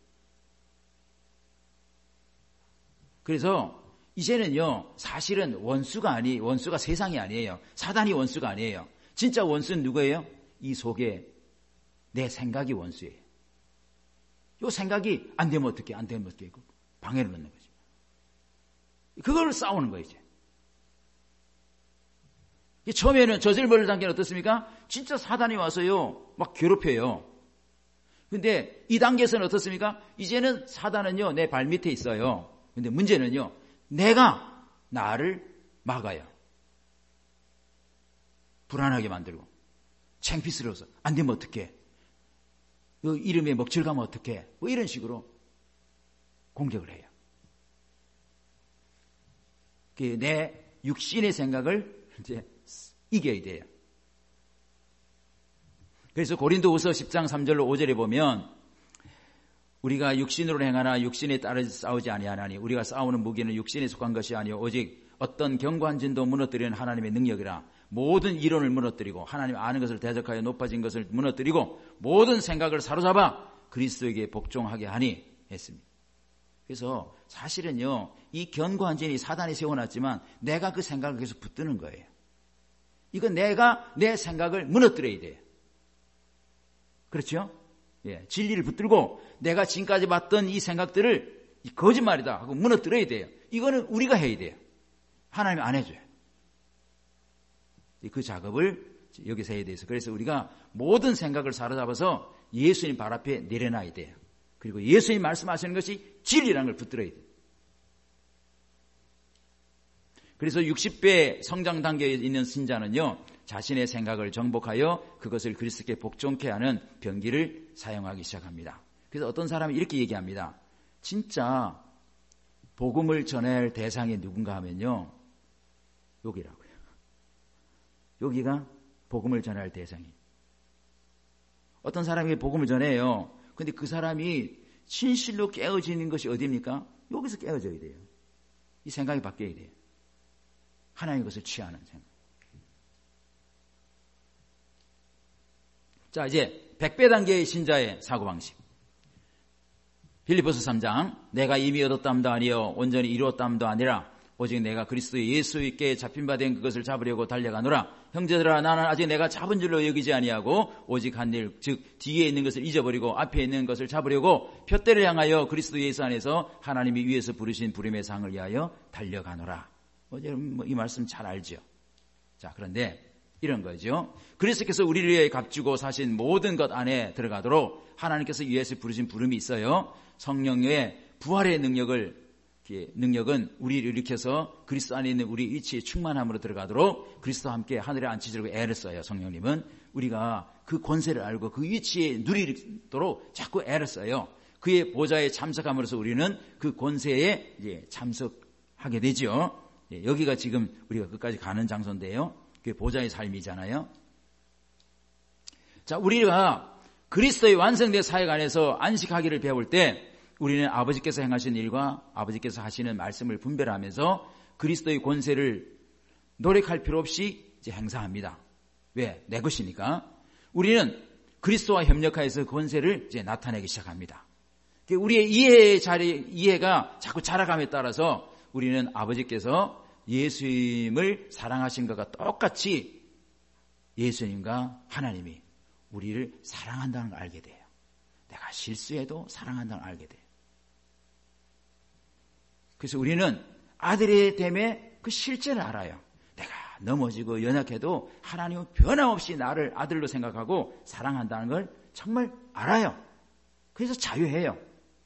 그래서 이제는요, 사실은 원수가 아니, 원수가 세상이 아니에요. 사단이 원수가 아니에요. 진짜 원수는 누구예요? 이 속에 내 생각이 원수예요. 이 생각이 안 되면 어떻게, 안 되면 어떻게, 방해를 넣는 거죠. 그걸 싸우는 거예요, 이제. 처음에는 저질벌을 단계는 어떻습니까? 진짜 사단이 와서요, 막 괴롭혀요. 근데 이 단계에서는 어떻습니까? 이제는 사단은요, 내 발 밑에 있어요. 근데 문제는요, 내가 나를 막아요. 불안하게 만들고, 창피스러워서, 안 되면 어떡해? 너 이름에 먹칠 가면 어떡해? 뭐 이런 식으로 공격을 해요. 내 육신의 생각을 이제 이겨야 돼요. 그래서 고린도후서 십 장 삼 절로 오 절에 보면 우리가 육신으로 행하나 육신에 따라 싸우지 아니하나니 우리가 싸우는 무기는 육신에 속한 것이 아니요 오직 어떤 경관진도 무너뜨리는 하나님의 능력이라. 모든 이론을 무너뜨리고 하나님 아는 것을 대적하여 높아진 것을 무너뜨리고 모든 생각을 사로잡아 그리스도에게 복종하게 하니 했습니다. 그래서 사실은요, 이 견고한진이 사단이 세워놨지만 내가 그 생각을 계속 붙드는 거예요. 이건 내가 내 생각을 무너뜨려야 돼요. 그렇죠? 예, 진리를 붙들고 내가 지금까지 봤던 이 생각들을 이 거짓말이다 하고 무너뜨려야 돼요. 이거는 우리가 해야 돼요. 하나님이 안 해줘요. 그 작업을 여기서 해야 돼서 그래서 우리가 모든 생각을 사로잡아서 예수님 발 앞에 내려놔야 돼요. 그리고 예수님 말씀하시는 것이 진리라는 걸 붙들어야 돼요. 그래서 육십 배 성장 단계에 있는 신자는요, 자신의 생각을 정복하여 그것을 그리스도께 복종케 하는 병기를 사용하기 시작합니다. 그래서 어떤 사람이 이렇게 얘기합니다. 진짜 복음을 전할 대상이 누군가 하면요, 여기라고요. 여기가 복음을 전할 대상이. 어떤 사람이 복음을 전해요. 근데 그 사람이 진실로 깨어지는 것이 어디입니까? 여기서 깨어져야 돼요. 이 생각이 바뀌어야 돼요. 하나님의 것을 취하는 생각. 자, 이제 백 배 단계의 신자의 사고방식. 빌립보서 삼 장, 내가 이미 얻었담도 아니요 온전히 이루었담도 아니라 오직 내가 그리스도 예수께 잡힌 바 된 그것을 잡으려고 달려가노라. 형제들아, 나는 아직 내가 잡은 줄로 여기지 아니하고 오직 한 일, 즉 뒤에 있는 것을 잊어버리고 앞에 있는 것을 잡으려고 푯대를 향하여 그리스도 예수 안에서 하나님이 위에서 부르신 부름의 상을 위하여 달려가노라. 어제 뭐 이 말씀 잘 알죠. 자, 그런데 이런 거죠. 그리스도께서 우리를 위해 값주고 사신 모든 것 안에 들어가도록 하나님께서 위에서 부르신 부름이 있어요. 성령의 부활의 능력을 능력은 우리를 일으켜서 그리스도 안에 있는 우리 위치에 충만함으로 들어가도록 그리스도와 함께 하늘에 앉히시려고 애를 써요. 성령님은 우리가 그 권세를 알고 그 위치에 누리도록 자꾸 애를 써요. 그의 보좌에 참석함으로써 우리는 그 권세에 이제 참석하게 되죠. 여기가 지금 우리가 끝까지 가는 장소인데요. 그게 보좌의 삶이잖아요. 자, 우리가 그리스도의 완성된 사역 안에서 안식하기를 배울 때 우리는 아버지께서 행하신 일과 아버지께서 하시는 말씀을 분별하면서 그리스도의 권세를 노력할 필요 없이 이제 행사합니다. 왜? 내 것이니까. 우리는 그리스도와 협력하여서 권세를 이제 나타내기 시작합니다. 우리의 이해의 자리, 이해가 자꾸 자라감에 따라서 우리는 아버지께서 예수님을 사랑하신 것과 똑같이 예수님과 하나님이 우리를 사랑한다는 걸 알게 돼요. 내가 실수해도 사랑한다는 걸 알게 돼요. 그래서 우리는 아들의 됨의 그 실제를 알아요. 내가 넘어지고 연약해도 하나님은 변함없이 나를 아들로 생각하고 사랑한다는 걸 정말 알아요. 그래서 자유해요.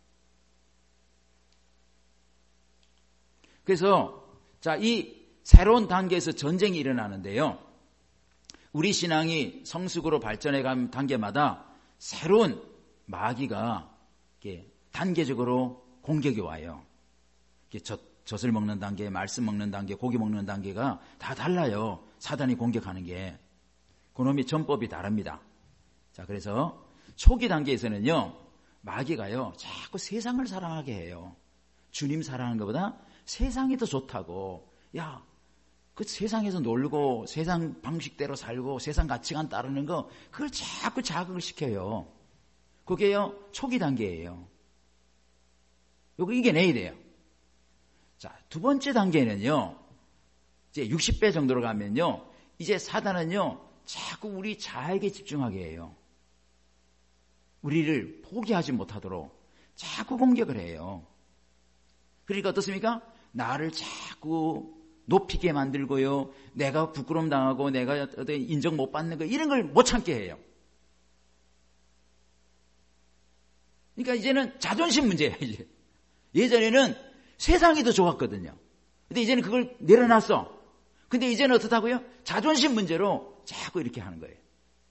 그래서 자, 이 새로운 단계에서 전쟁이 일어나는데요. 우리 신앙이 성숙으로 발전해 간 단계마다 새로운 마귀가 이렇게 단계적으로 공격이 와요. 이렇게 젖, 젖을 먹는 단계, 말씀 먹는 단계, 고기 먹는 단계가 다 달라요. 사단이 공격하는 게. 그놈의 전법이 다릅니다. 자, 그래서 초기 단계에서는요, 마귀가요, 자꾸 세상을 사랑하게 해요. 주님 사랑하는 것보다 세상이 더 좋다고. 야, 그 세상에서 놀고 세상 방식대로 살고 세상 가치관 따르는 거, 그걸 자꾸 자극을 시켜요. 그게요, 초기 단계예요. 요거 이겨내야 돼요. 자, 두 번째 단계는요, 이제 육십 배 정도로 가면요, 이제 사단은요, 자꾸 우리 자에게 집중하게 해요. 우리를 포기하지 못하도록 자꾸 공격을 해요. 그러니까 어떻습니까? 나를 자꾸 높이게 만들고요, 내가 부끄러움 당하고 내가 어떤 인정 못 받는 거, 이런 걸 못 참게 해요. 그러니까 이제는 자존심 문제예요. 이제. 예전에는 세상이 더 좋았거든요. 근데 이제는 그걸 내려놨어. 근데 이제는 어떻다고요? 자존심 문제로 자꾸 이렇게 하는 거예요.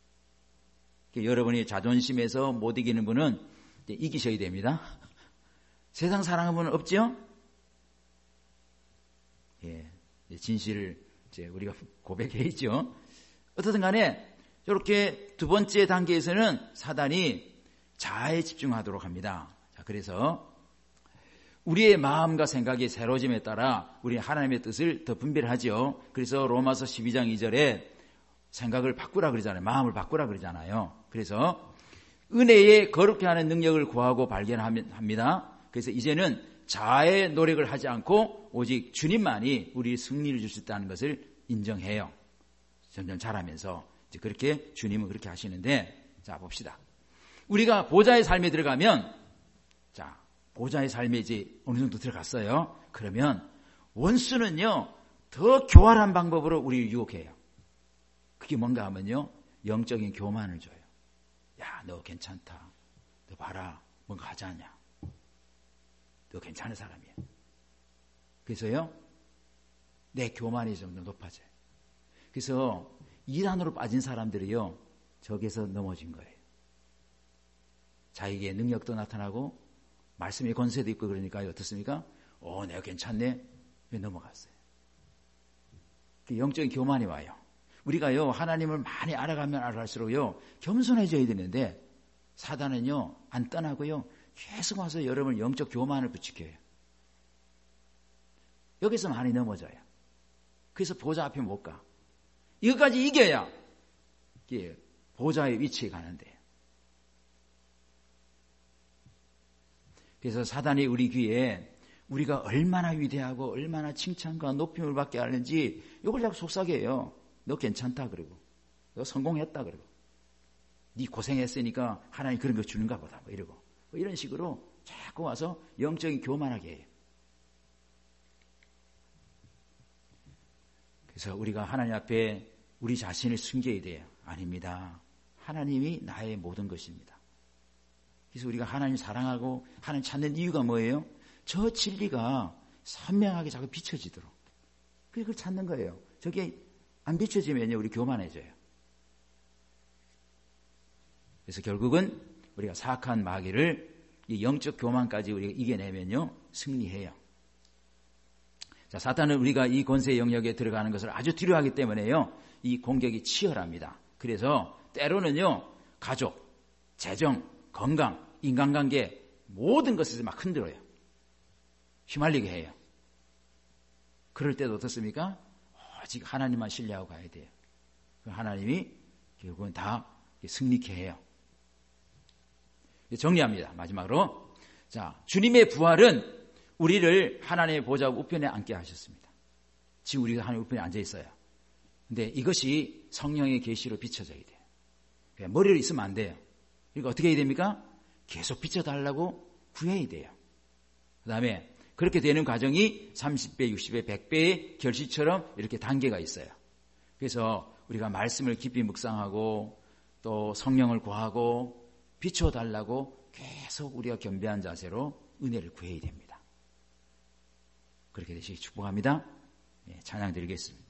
여러분이 자존심에서 못 이기는 분은 이기셔야 됩니다. 세상 사랑하는 분은 없죠? 예, 진실을 이제 우리가 고백해야죠. 어떻든 간에 이렇게 두 번째 단계에서는 사단이 자아에 집중하도록 합니다. 자, 그래서 우리의 마음과 생각이 새로워짐에 따라 우리 하나님의 뜻을 더 분별하죠. 그래서 로마서 십이 장 이 절에 생각을 바꾸라 그러잖아요. 마음을 바꾸라 그러잖아요. 그래서 은혜에 거룩게 하는 능력을 구하고 발견합니다. 그래서 이제는 자아의 노력을 하지 않고 오직 주님만이 우리 승리를 줄 수 있다는 것을 인정해요. 점점 자라면서 이제 그렇게 주님은 그렇게 하시는데, 자 봅시다. 우리가 보좌의 삶에 들어가면, 자 보좌의 삶에 이제 어느 정도 들어갔어요. 그러면 원수는요 더 교활한 방법으로 우리를 유혹해요. 그게 뭔가 하면요 영적인 교만을 줘요. 야, 너 괜찮다. 너 봐라. 뭔가 하지 않냐. 너 괜찮은 사람이야. 그래서요 내 교만이 점점 높아져요. 그래서 이단으로 빠진 사람들이요 저기서 넘어진 거예요. 자기의 능력도 나타나고 말씀의 권세도 있고 그러니까 어떻습니까? 어, 내가 괜찮네. 왜 넘어갔어요? 영적인 교만이 와요. 우리가요 하나님을 많이 알아가면 알아갈수록요 겸손해져야 되는데 사단은요 안 떠나고요 계속 와서 여러분을 영적 교만을 부추겨요. 여기서 많이 넘어져요. 그래서 보좌 앞에 못 가. 이것까지 이겨야 보좌의 위치에 가는데. 그래서 사단이 우리 귀에 우리가 얼마나 위대하고 얼마나 칭찬과 높임을 받게 하는지 이걸 자꾸 속삭여요. 너 괜찮다 그러고 너 성공했다 그러고 네 고생했으니까 하나님 그런 거 주는가 보다 뭐 이러고 뭐 이런 식으로 자꾸 와서 영적인 교만하게 해요. 그래서 우리가 하나님 앞에 우리 자신을 숨겨야 돼요. 아닙니다. 하나님이 나의 모든 것입니다. 그래서 우리가 하나님 사랑하고 하나님 찾는 이유가 뭐예요? 저 진리가 선명하게 자꾸 비춰지도록 그걸 찾는 거예요. 저게 안 비춰지면요 우리 교만해져요. 그래서 결국은 우리가 사악한 마귀를 이 영적 교만까지 우리가 이겨내면요 승리해요. 자, 사탄은 우리가 이 권세 영역에 들어가는 것을 아주 두려워하기 때문에요 이 공격이 치열합니다. 그래서 때로는요 가족, 재정, 건강, 인간관계 모든 것에서 막 흔들어요. 휘말리게 해요. 그럴 때도 어떻습니까? 오직 하나님만 신뢰하고 가야 돼요. 하나님이 결국은 다 승리케 해요. 정리합니다. 마지막으로. 자, 주님의 부활은 우리를 하나님의 보좌 우편에 앉게 하셨습니다. 지금 우리가 하나님 우편에 앉아 있어요. 근데 이것이 성령의 계시로 비춰져야 돼요. 그냥 머리로 있으면 안 돼요. 그러니까 어떻게 해야 됩니까? 계속 비춰달라고 구해야 돼요. 그 다음에 그렇게 되는 과정이 삼십 배, 육십 배, 백 배의 결실처럼 이렇게 단계가 있어요. 그래서 우리가 말씀을 깊이 묵상하고 또 성령을 구하고 비춰달라고 계속 우리가 겸비한 자세로 은혜를 구해야 됩니다. 그렇게 되시기 축복합니다. 네, 찬양 드리겠습니다.